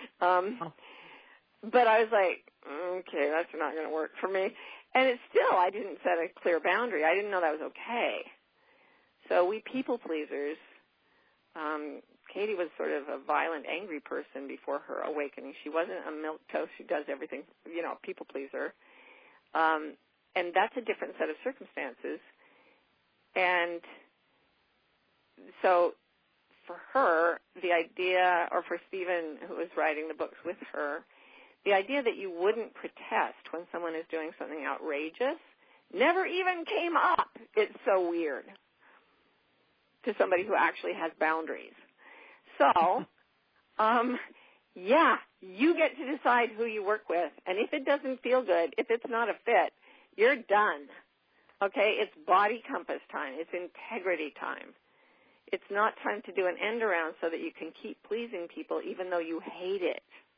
But I was like, okay, that's not going to work for me. And I didn't set a clear boundary. I didn't know that was okay. So we people pleasers, Katie was sort of a violent, angry person before her awakening. She wasn't a milquetoast who does everything, people pleaser. And that's a different set of circumstances. And so for her, the idea, or for Stephen, who was writing the books with her, the idea that you wouldn't protest when someone is doing something outrageous never even came up. It's so weird to somebody who actually has boundaries. So, you get to decide who you work with. And if it doesn't feel good, if it's not a fit, you're done. Okay? It's body compass time. It's integrity time. It's not time to do an end around so that you can keep pleasing people even though you hate it.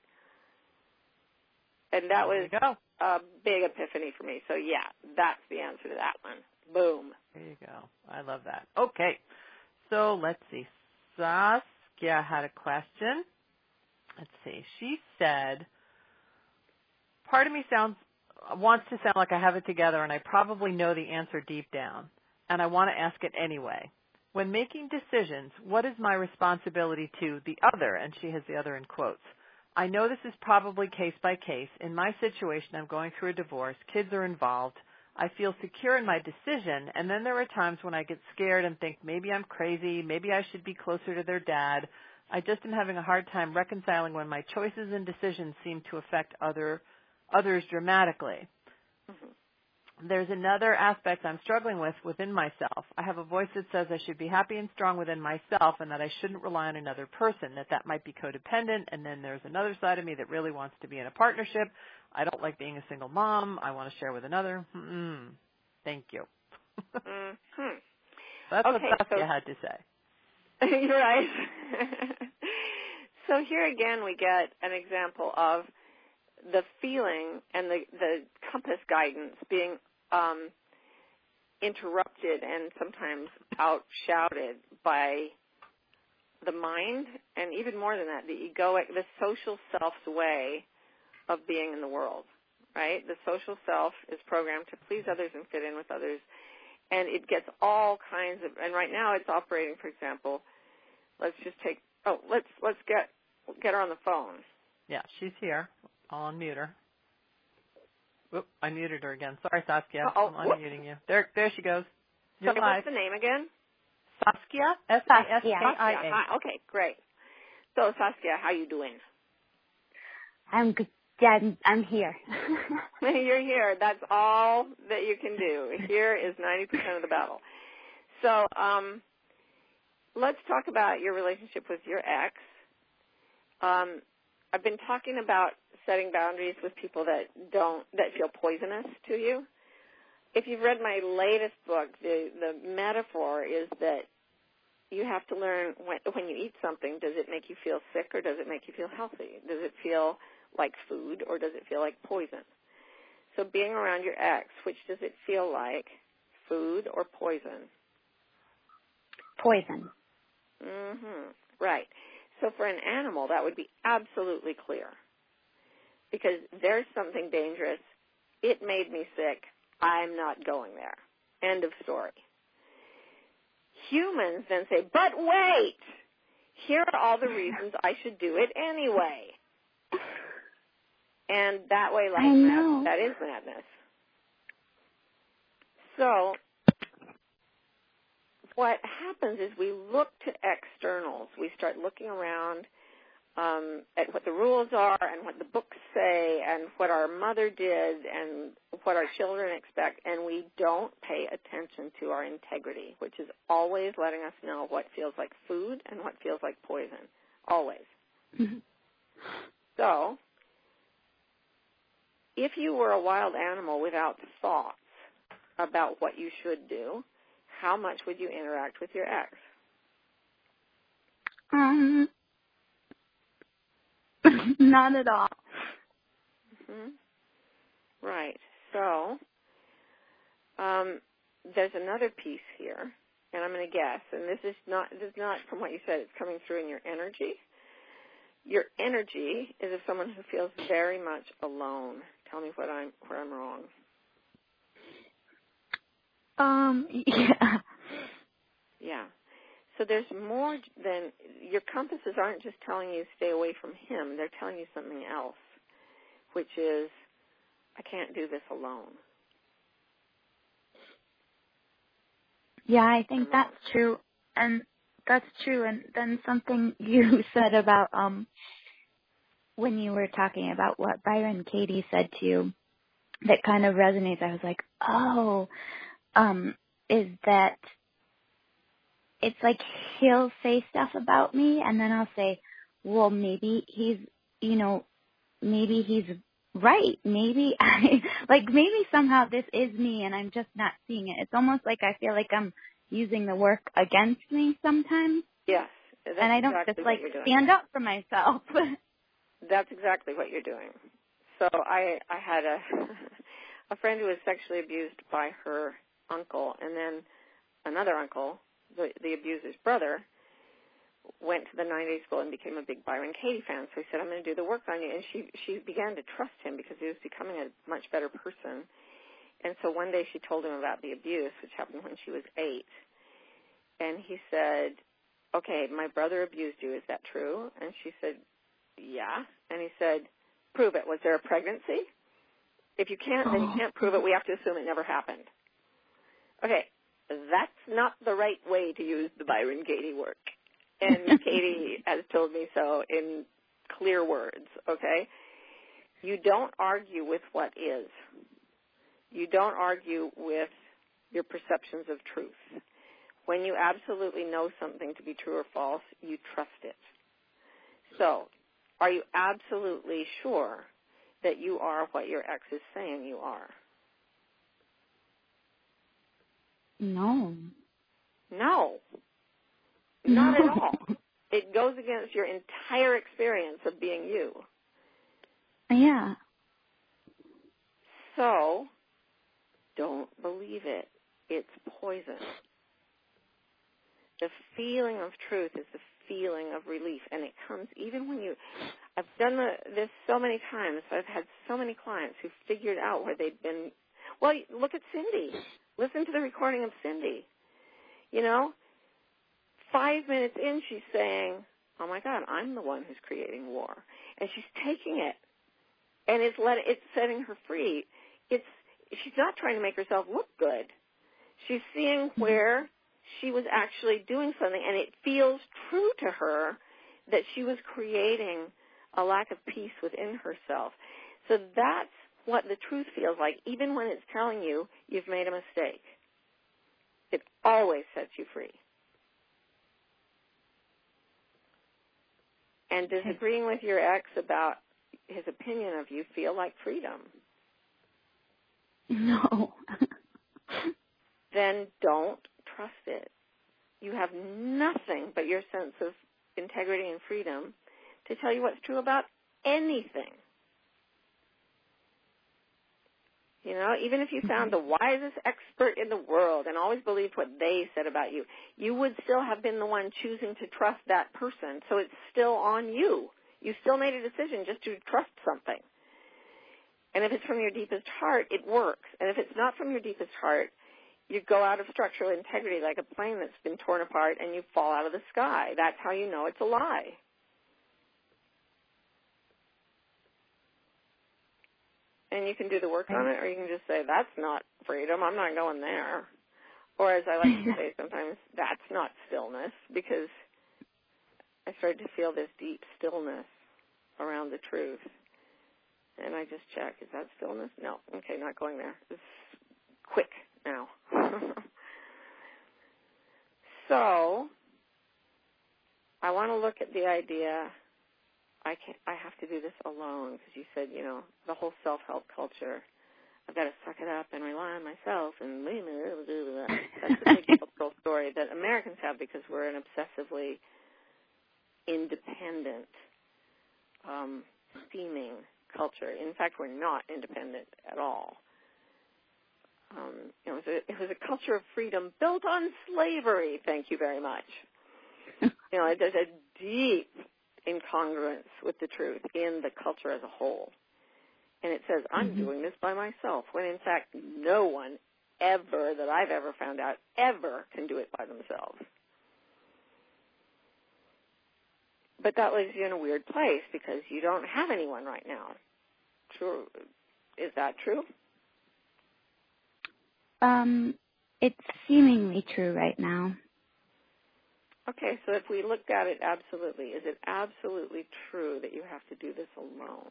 And that was a big epiphany for me. So, that's the answer to that one. Boom. There you go. I love that. Okay. So let's see. Saskia had a question. Let's see. She said, part of me wants to sound like I have it together, and I probably know the answer deep down, and I want to ask it anyway. When making decisions, what is my responsibility to the other? And she has the other in quotes. I know this is probably case by case. In my situation, I'm going through a divorce. Kids are involved. I feel secure in my decision, and then there are times when I get scared and think maybe I'm crazy, maybe I should be closer to their dad. I just am having a hard time reconciling when my choices and decisions seem to affect others dramatically. Mm-hmm. There's another aspect I'm struggling with within myself. I have a voice that says I should be happy and strong within myself and that I shouldn't rely on another person, that might be codependent, and then there's another side of me that really wants to be in a partnership. I don't like being a single mom. I want to share with another. Thank you. Mm-hmm. That's what Saskia had to say. You're right. So here again we get an example of the feeling and the compass guidance being interrupted and sometimes outshouted by the mind, and even more than that, the egoic, the social self's way of being in the world, right? The social self is programmed to please others and fit in with others, and it gets all kinds of, and right now it's operating, for example, let's get her on the phone. Yeah, she's here. I'll unmute her. Whoop, I muted her again. Sorry, Saskia. I'm unmuting you. There she goes. Sorry, what's the name again? Saskia, S-A-S-K-I-A. Hi. Okay, great. So, Saskia, how you doing? I'm good. Yeah, I'm here. You're here. That's all that you can do. Here is 90% of the battle. So, let's talk about your relationship with your ex. I've been talking about setting boundaries with people that feel poisonous to you. If you've read my latest book, the metaphor is that you have to learn when you eat something, does it make you feel sick or does it make you feel healthy? Does it feel like food or does it feel like poison? So being around your ex, which does it feel like, food or poison? Poison. Mm-hmm. Right. So for an animal, that would be absolutely clear because there's something dangerous. It made me sick. I'm not going there. End of story. Humans then say, but wait, here are all the reasons I should do it anyway. And that way, like that is madness. So what happens is we look to externals. We start looking around at what the rules are and what the books say and what our mother did and what our children expect, and we don't pay attention to our integrity, which is always letting us know what feels like food and what feels like poison, always. Mm-hmm. So if you were a wild animal without thoughts about what you should do, how much would you interact with your ex? Not at all. Mm-hmm. Right. So there's another piece here, and I'm going to guess, and this is not from what you said. It's coming through in your energy. Your energy is of someone who feels very much alone. Tell me where I'm wrong. Yeah. Yeah. So there's more than, your compasses aren't just telling you stay away from him. They're telling you something else, which is, I can't do this alone. Yeah, I think that's true. And that's true. And then something you said about when you were talking about what Byron Katie said to you that kind of resonates. I was like, is that it's like he'll say stuff about me and then I'll say, well, maybe he's right. Maybe maybe somehow this is me and I'm just not seeing it. It's almost like I feel like I'm using the work against me sometimes. Yes. And I don't just stand up for myself. That's exactly what you're doing. So I had a friend who was sexually abused by her uncle, and then another uncle, the abuser's brother, went to the 9-day school and became a big Byron Katie fan. So he said, I'm going to do the work on you. And she began to trust him because he was becoming a much better person. And so one day she told him about the abuse, which happened when she was 8. And he said, okay, my brother abused you. Is that true? And she said, yeah. And he said, prove it. Was there a pregnancy? If you can't, then you can't prove it. We have to assume it never happened. Okay, that's not the right way to use the Byron Katie work. And Katie has told me so in clear words, okay? You don't argue with what is. You don't argue with your perceptions of truth. When you absolutely know something to be true or false, you trust it. So, are you absolutely sure that you are what your ex is saying you are? No. No. Not at all. It goes against your entire experience of being you. Yeah. So, don't believe it. it's poison. The feeling of truth is the feeling of relief, and it comes even when I've done this so many times. I've had so many clients who figured out where they'd been. Well, look at Cindy. Listen to the recording of Cindy. 5 minutes in, she's saying, oh, my God, I'm the one who's creating war. And she's taking it, and it's setting her free. She's not trying to make herself look good. She's seeing where she was actually doing something, and it feels true to her that she was creating a lack of peace within herself. So that's what the truth feels like, even when it's telling you you've made a mistake. It always sets you free. And disagreeing with your ex about his opinion of you feel like freedom? No. Then don't trust it. You have nothing but your sense of integrity and freedom to tell you what's true about anything. Even if you found the wisest expert in the world and always believed what they said about you, you would still have been the one choosing to trust that person. So it's still on you. You still made a decision just to trust something. And if it's from your deepest heart, it works. And if it's not from your deepest heart, you go out of structural integrity like a plane that's been torn apart and you fall out of the sky. That's how you know it's a lie. And you can do the work on it, or you can just say, that's not freedom, I'm not going there. Or as I like to say sometimes, that's not stillness, because I started to feel this deep stillness around the truth. And I just check, is that stillness? No. Okay, not going there. It's quick now. So I want to look at the idea, I have to do this alone, because you said, the whole self-help culture, I've got to suck it up and rely on myself, and that's a big cultural story that Americans have because we're an obsessively independent, seeming culture. In fact, we're not independent at all. It was a culture of freedom built on slavery. Thank you very much. There's a deep incongruence with the truth in the culture as a whole. And it says, I'm doing this by myself, when in fact no one ever, that I've ever found out, ever can do it by themselves. But that leaves you in a weird place because you don't have anyone right now. True. Is that true? It's seemingly true right now. Okay, so if we looked at it absolutely, is it absolutely true that you have to do this alone?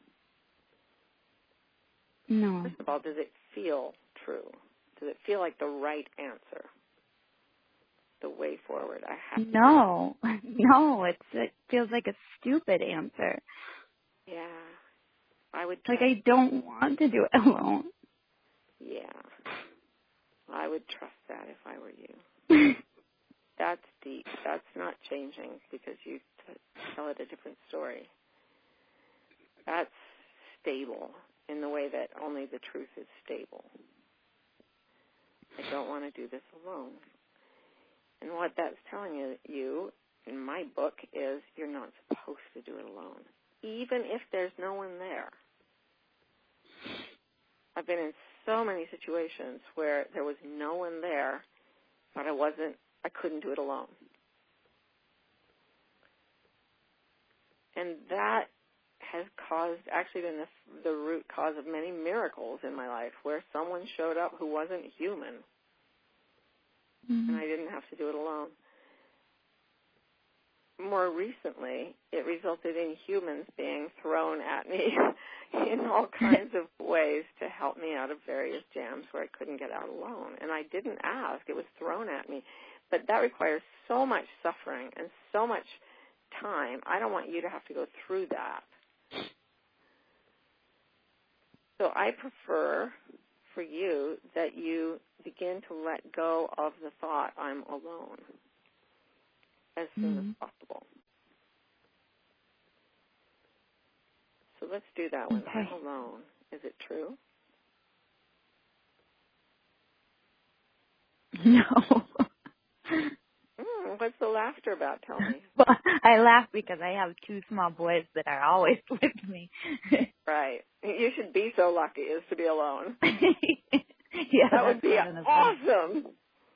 No. First of all, does it feel true? Does it feel like the right answer? The way forward? No, it feels like a stupid answer. Yeah, I would. I don't want to do it alone. Yeah, I would trust that if I were you. That's deep. That's not changing because you tell it a different story. That's stable in the way that only the truth is stable. I don't want to do this alone. And what that's telling you, in my book, is you're not supposed to do it alone, even if there's no one there. I've been in so many situations where there was no one there, but I couldn't do it alone. And that has actually been the root cause of many miracles in my life, where someone showed up who wasn't human, and I didn't have to do it alone. More recently, it resulted in humans being thrown at me in all kinds of ways to help me out of various jams where I couldn't get out alone. And I didn't ask. It was thrown at me. But that requires so much suffering and so much time. I don't want you to have to go through that. So I prefer for you that you begin to let go of the thought, I'm alone, as soon as possible. So let's do that one. Okay. I'm alone. Is it true? No. What's the laughter about? Tell me. Well, I laugh because I have two small boys that are always with me. Right. You should be so lucky as to be alone. Yeah, that would be awesome.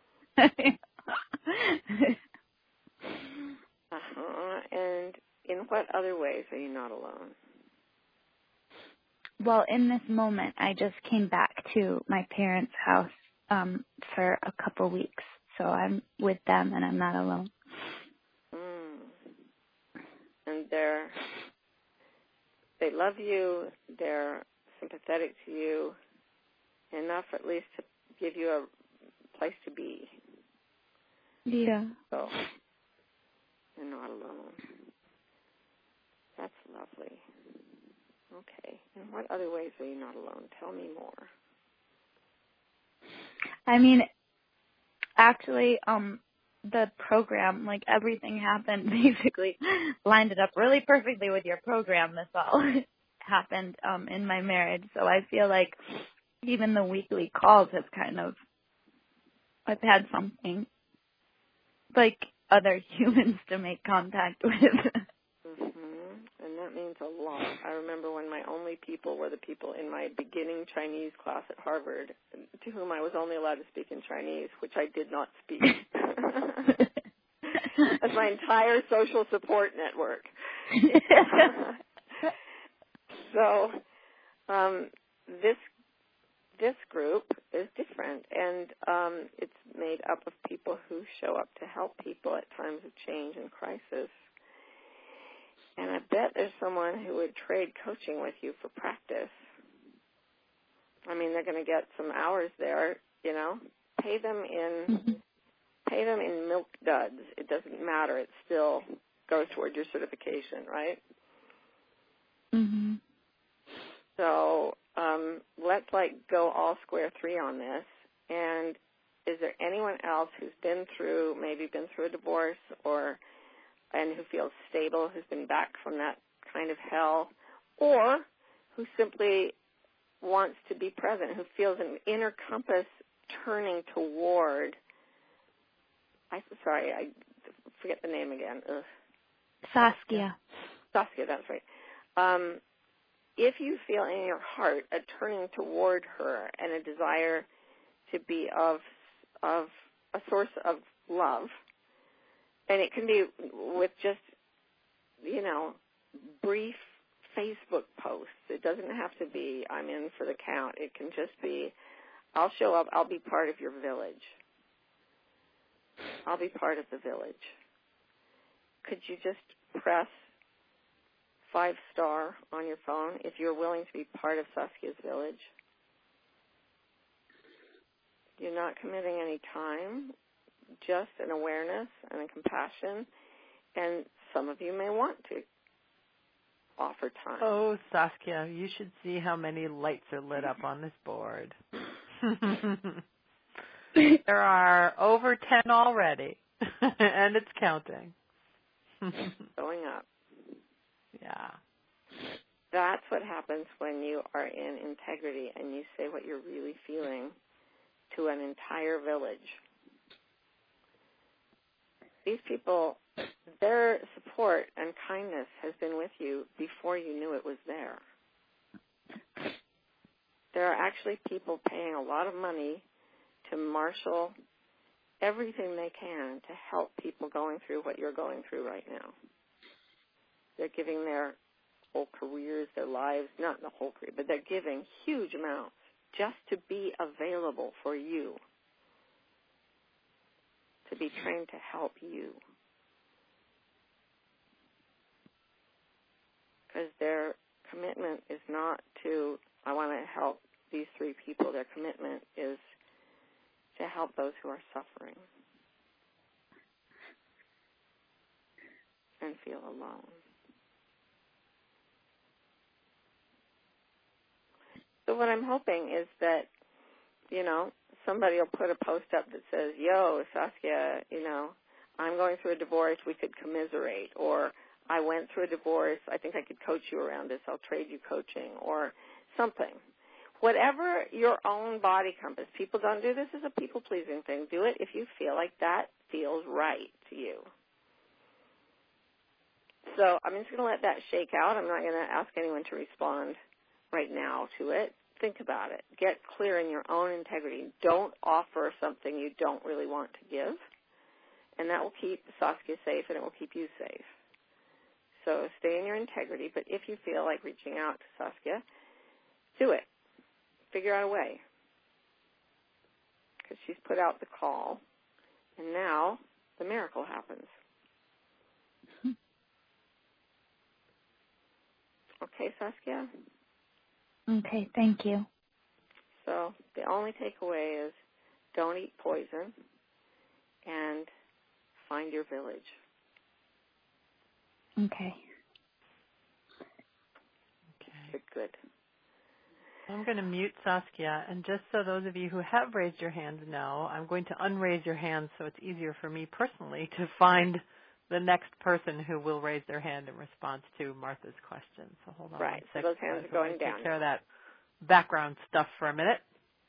And in what other ways are you not alone? Well, in this moment, I just came back to my parents' house for a couple weeks. So I'm with them and I'm not alone. And they love you, they're sympathetic to you, enough at least to give you a place to be. Yeah. So you're not alone. That's lovely. Okay. In what other ways are you not alone? Tell me more. I mean, actually, the program, like everything happened, basically lined it up really perfectly with your program. This all happened in my marriage. So I feel like even the weekly calls have I've had something like other humans to make contact with. And that means a lot. I remember when my only people were the people in my beginning Chinese class at Harvard, to whom I was only allowed to speak in Chinese, which I did not speak. That's my entire social support network. So this group is different, and it's made up of people who show up to help people at times of change and crisis. And I bet there's someone who would trade coaching with you for practice. I mean, they're going to get some hours there, you know. Pay them in milk duds. It doesn't matter. It still goes toward your certification, right? Mm-hmm. So let's go all square three on this. And is there anyone else who's been through a divorce and who feels stable, who's been back from that kind of hell, or who simply wants to be present, who feels an inner compass turning toward, I forget the name again. Ugh. Saskia, that's right. If you feel in your heart a turning toward her and a desire to be of a source of love, and it can be with just, brief Facebook posts. It doesn't have to be, I'm in for the count. It can just be, I'll show up, I'll be part of your village. I'll be part of the village. Could you just press 5-star on your phone if you're willing to be part of Saskia's village? You're not committing any time, just an awareness and a compassion, and some of you may want to offer time. Oh, Saskia, you should see how many lights are lit up on this board. There are over 10 already, and it's counting. Going up. Yeah. That's what happens when you are in integrity and you say what you're really feeling to an entire village. These people, their support and kindness has been with you before you knew it was there. There are actually people paying a lot of money to marshal everything they can to help people going through what you're going through right now. They're giving their whole careers, their lives, not the whole career, but they're giving huge amounts just to be available for you, to be trained to help you. Because their commitment is not to, I want to help these three people. Their commitment is to help those who are suffering and feel alone. So what I'm hoping is that, somebody will put a post up that says, yo, Saskia, I'm going through a divorce. We could commiserate. Or I went through a divorce. I think I could coach you around this. I'll trade you coaching or something. whatever your own body compass. People don't do this as a people-pleasing thing. Do it if you feel like that feels right to you. So I'm just going to let that shake out. I'm not going to ask anyone to respond right now to it. Think about it. Get clear in your own integrity. Don't offer something you don't really want to give, and that will keep Saskia safe and it will keep you safe. So stay in your integrity, but if you feel like reaching out to Saskia, do it. Figure out a way, because she's put out the call, and now the miracle happens. Okay, Saskia? Okay, thank you. So the only takeaway is don't eat poison and find your village. Okay. Good. I'm going to mute Saskia, and just so those of you who have raised your hands know, I'm going to unraise your hands so it's easier for me personally to find the next person who will raise their hand in response to Martha's question. So hold on Right. one second. So those hands are going down. Take care of that background stuff for a minute.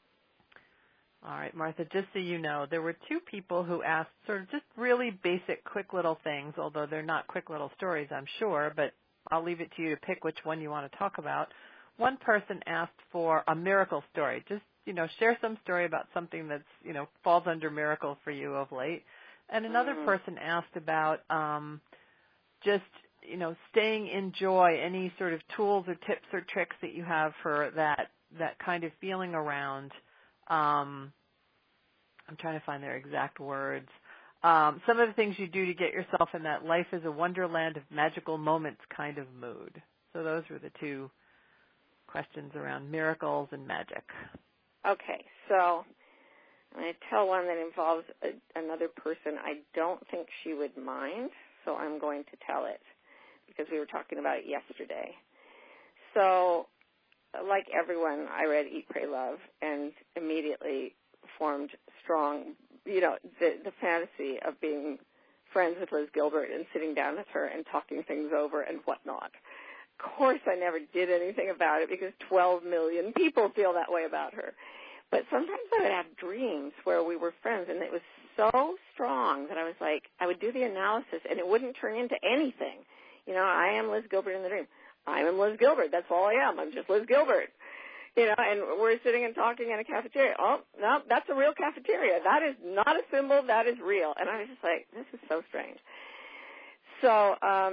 All right, Martha, just so you know, there were two people who asked sort of just really basic, quick little things, although they're not quick little stories, I'm sure, but I'll leave it to you to pick which one you want to talk about. One person asked for a miracle story. Just, share some story about something that's, falls under miracle for you of late. And another person asked about just, staying in joy, any sort of tools or tips or tricks that you have for that kind of feeling around. I'm trying to find their exact words. Some of the things you do to get yourself in that life is a wonderland of magical moments kind of mood. So those were the two questions around miracles and magic. Okay, so I'm going to tell one that involves another person. I don't think she would mind, so I'm going to tell it because we were talking about it yesterday. So, like everyone, I read Eat, Pray, Love and immediately formed strong, the fantasy of being friends with Liz Gilbert and sitting down with her and talking things over and whatnot. Of course, I never did anything about it because 12 million people feel that way about her. But sometimes I would have dreams where we were friends, and it was so strong that I was like, I would do the analysis, and it wouldn't turn into anything. I am Liz Gilbert in the dream. I am Liz Gilbert. That's all I am. I'm just Liz Gilbert. And we're sitting and talking in a cafeteria. Oh, no, that's a real cafeteria. That is not a symbol. That is real. And I was just like, this is so strange. So,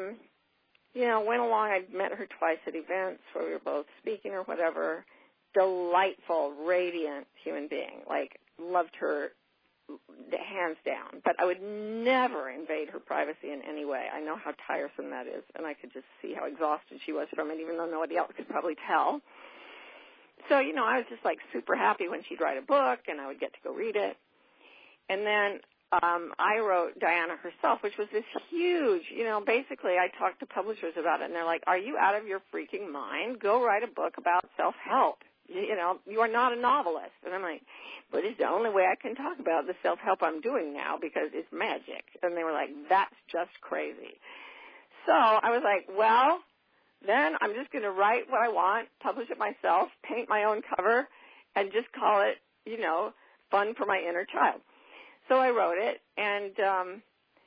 went along. I met her twice at events where we were both speaking or whatever. Delightful, radiant human being. Like, loved her hands down. But I would never invade her privacy in any way. I know how tiresome that is, and I could just see how exhausted she was from it, even though nobody else could probably tell. So, I was just, like, super happy when she'd write a book, and I would get to go read it. And then I wrote Diana Herself, which was this huge, basically I talked to publishers about it, and they're like, are you out of your freaking mind? Go write a book about self-help. You are not a novelist. And I'm like, but it's the only way I can talk about the self-help I'm doing now because it's magic. And they were like, that's just crazy. So I was like, well, then I'm just going to write what I want, publish it myself, paint my own cover, and just call it, fun for my inner child. So I wrote it, and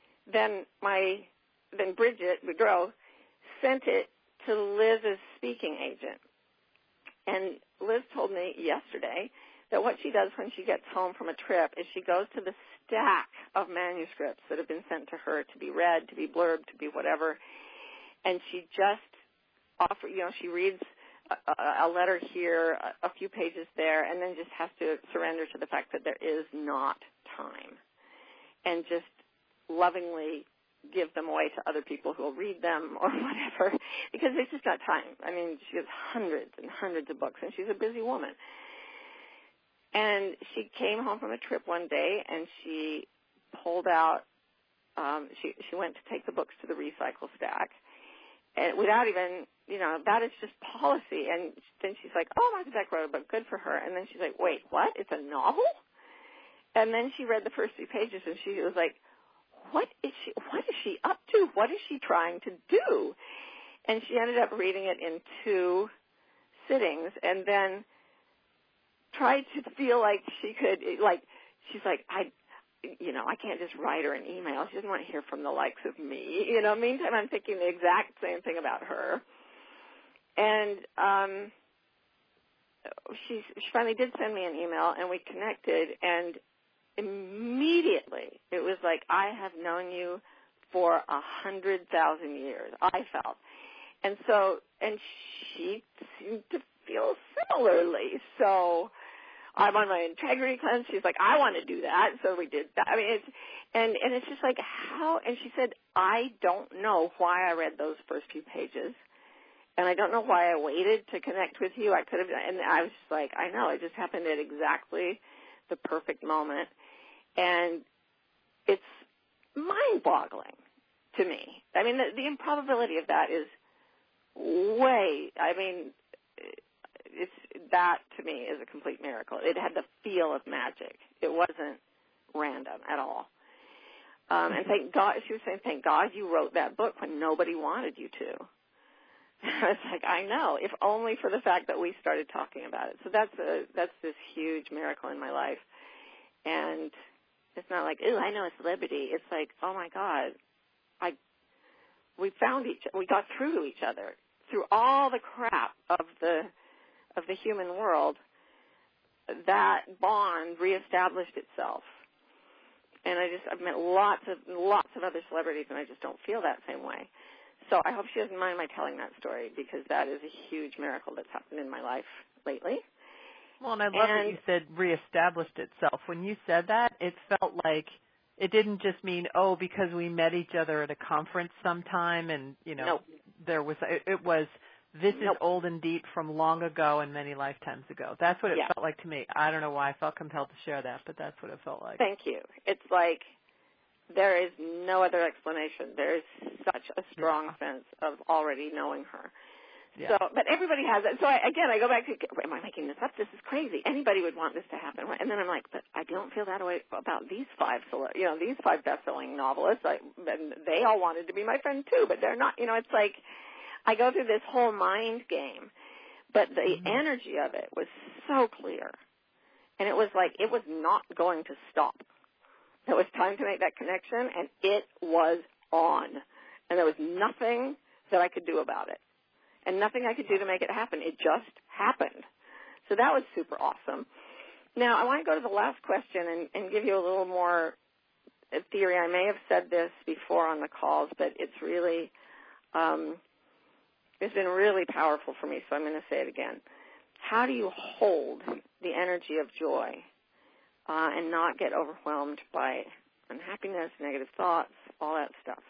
then Bridget Boudreau sent it to Liz's speaking agent. And Liz told me yesterday that what she does when she gets home from a trip is she goes to the stack of manuscripts that have been sent to her to be read, to be blurbed, to be whatever, and she just she reads a letter here, a few pages there, and then just has to surrender to the fact that there is not time, and just lovingly give them away to other people who will read them or whatever, because there's just not time. I mean, she has hundreds and hundreds of books, and she's a busy woman. And she came home from a trip one day, and she pulled out, she went to take the books to the recycle stack, and without even, that is just policy. And then she's like, oh, Martha Beck wrote a book, good for her. And then she's like, wait, what? It's a novel? And then she read the first 3 pages, and she was like, what is she up to? What is she trying to do? And she ended up reading it in 2 sittings. And then tried to feel like she could, like, she's like, I can't just write her an email. She doesn't want to hear from the likes of me. Meantime, I'm thinking the exact same thing about her. And she finally did send me an email, and we connected, and immediately it was like, I have known you for 100,000 years, I felt. And she seemed to feel similarly. So I'm on my integrity cleanse. She's like, I want to do that. So we did that. I mean, it's just like how, and she said, I don't know why I read those first few pages. And I don't know why I waited to connect with you. I could have, and I was just like, I know, it just happened at exactly the perfect moment. And it's mind-boggling to me. I mean, the improbability of that is that to me is a complete miracle. It had the feel of magic. It wasn't random at all. And thank God, she was saying, thank God you wrote that book when nobody wanted you to. I was like, I know, if only for the fact that we started talking about it. So that's this huge miracle in my life. And it's not like, ooh, I know a celebrity. It's like, oh my God, we got through to each other through all the crap of the human world. That bond reestablished itself. And I've met lots of other celebrities, and I just don't feel that same way. So I hope she doesn't mind my telling that story, because that is a huge miracle that's happened in my life lately. Well, and I love that you said reestablished itself. When you said that, it felt like it didn't just mean, because we met each other at a conference sometime and, Nope. there was, it was, this is old and deep from long ago and many lifetimes ago. That's what it felt like to me. I don't know why I felt compelled to share that, but that's what it felt like. Thank you. It's like there is no other explanation. There is such a strong sense of already knowing her. Yeah. So, but everybody has it. So I go back to, am I making this up? This is crazy. Anybody would want this to happen. And then I'm like, but I don't feel that way about these five best-selling novelists. And they all wanted to be my friend too, but they're not. It's like I go through this whole mind game, but the energy of it was so clear. And it was like it was not going to stop. It was time to make that connection, and it was on. And there was nothing that I could do about it. And nothing I could do to make it happen. It just happened. So that was super awesome. Now, I want to go to the last question and give you a little more theory. I may have said this before on the calls, but it's really, it's been really powerful for me, so I'm going to say it again. How do you hold the energy of joy and not get overwhelmed by unhappiness, negative thoughts, all that stuff?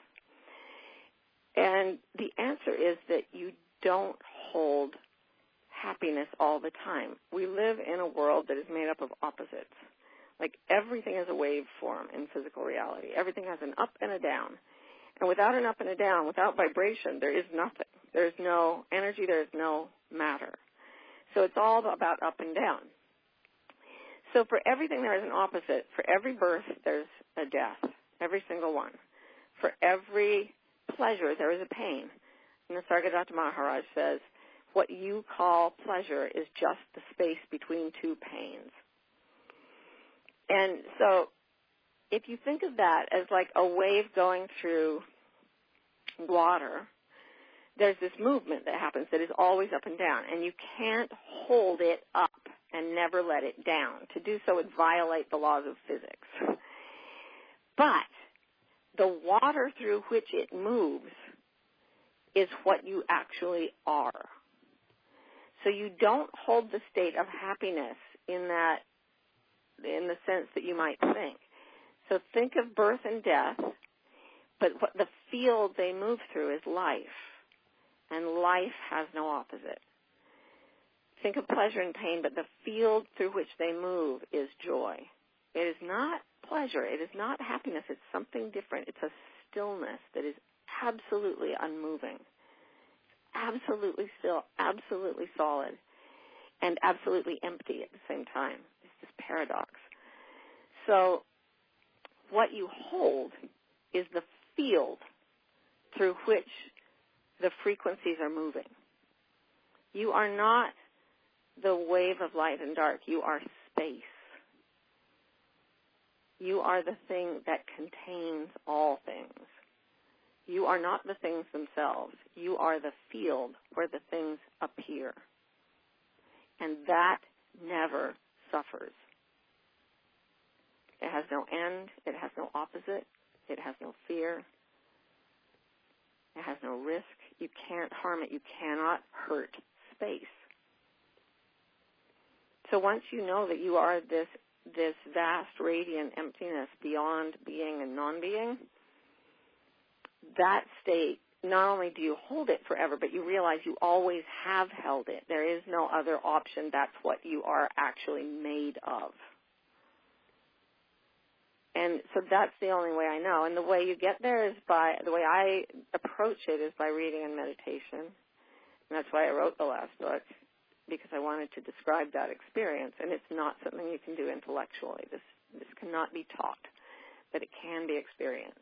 And the answer is that you don't hold happiness all the time. We live in a world that is made up of opposites. Like everything is a waveform in physical reality. Everything has an up and a down. And without an up and a down, without vibration, there is nothing. There is no energy. There is no matter. So it's all about up and down. So for everything there is an opposite. For every birth, there's a death. Every single one. For every pleasure, there is a pain. And the Sargadatta Maharaj says, what you call pleasure is just the space between two pains. And so if you think of that as like a wave going through water, there's this movement that happens that is always up and down, and you can't hold it up and never let it down. To do so would violate the laws of physics. But the water through which it moves is what you actually are. So you don't hold the state of happiness in the sense that you might think. So think of birth and death, but what the field they move through is life, and life has no opposite. Think of pleasure and pain, but the field through which they move is joy. It is not pleasure. It is not happiness. It's something different. It's a stillness that is absolutely unmoving, absolutely still, absolutely solid, and absolutely empty at the same time. It's this paradox. So what you hold is the field through which the frequencies are moving. You are not the wave of light and dark. You are space. You are the thing that contains all things. You are not the things themselves. You are the field where the things appear. And that never suffers. It has no end. It has no opposite. It has no fear. It has no risk. You can't harm it. You cannot hurt space. So once you know that you are this vast, radiant emptiness beyond being and non-being, that state, not only do you hold it forever, but you realize you always have held it. There is no other option. That's what you are actually made of. And so that's the only way I know. And the way you get there is the way I approach it is by reading and meditation. And that's why I wrote the last book, because I wanted to describe that experience. And it's not something you can do intellectually. This cannot be taught, but it can be experienced.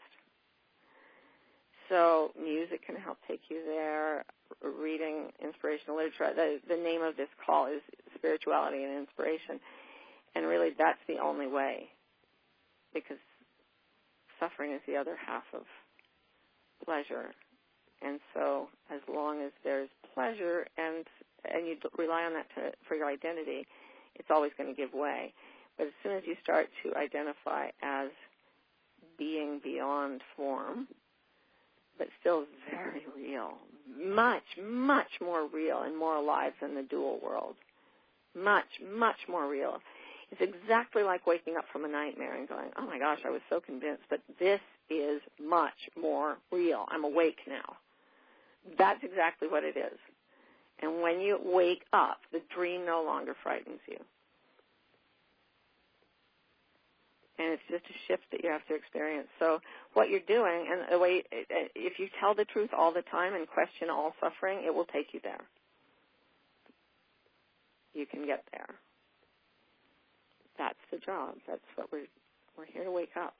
So music can help take you there. Reading inspirational literature. The name of this call is Spirituality and Inspiration. And really that's the only way, because suffering is the other half of pleasure. And so as long as there's pleasure and you rely on that for your identity, it's always going to give way. But as soon as you start to identify as being beyond form, but still very real, much, much more real and more alive than the dual world, much, much more real. It's exactly like waking up from a nightmare and going, oh my gosh, I was so convinced, but this is much more real. I'm awake now. That's exactly what it is. And when you wake up, the dream no longer frightens you. And it's just a shift that you have to experience. So what you're doing, and the way, if you tell the truth all the time and question all suffering, it will take you there. You can get there. That's the job. That's what we're here to wake up.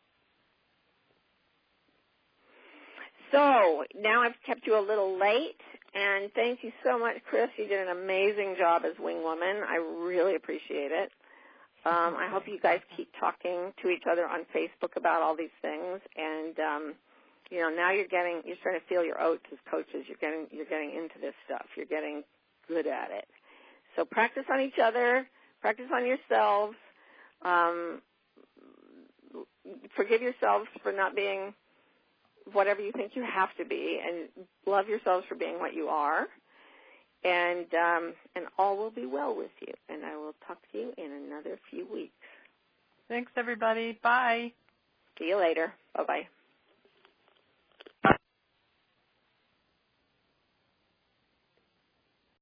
So now I've kept you a little late, and thank you so much, Chris. You did an amazing job as Wing Woman. I really appreciate it. I hope you guys keep talking to each other on Facebook about all these things, and now you're starting to feel your oats as coaches. You're getting into this stuff. You're getting good at it. So practice on each other. Practice on yourselves. Forgive yourselves for not being whatever you think you have to be, and love yourselves for being what you are. And all will be well with you. And I will talk to you in another few weeks. Thanks, everybody. Bye. See you later. Bye-bye.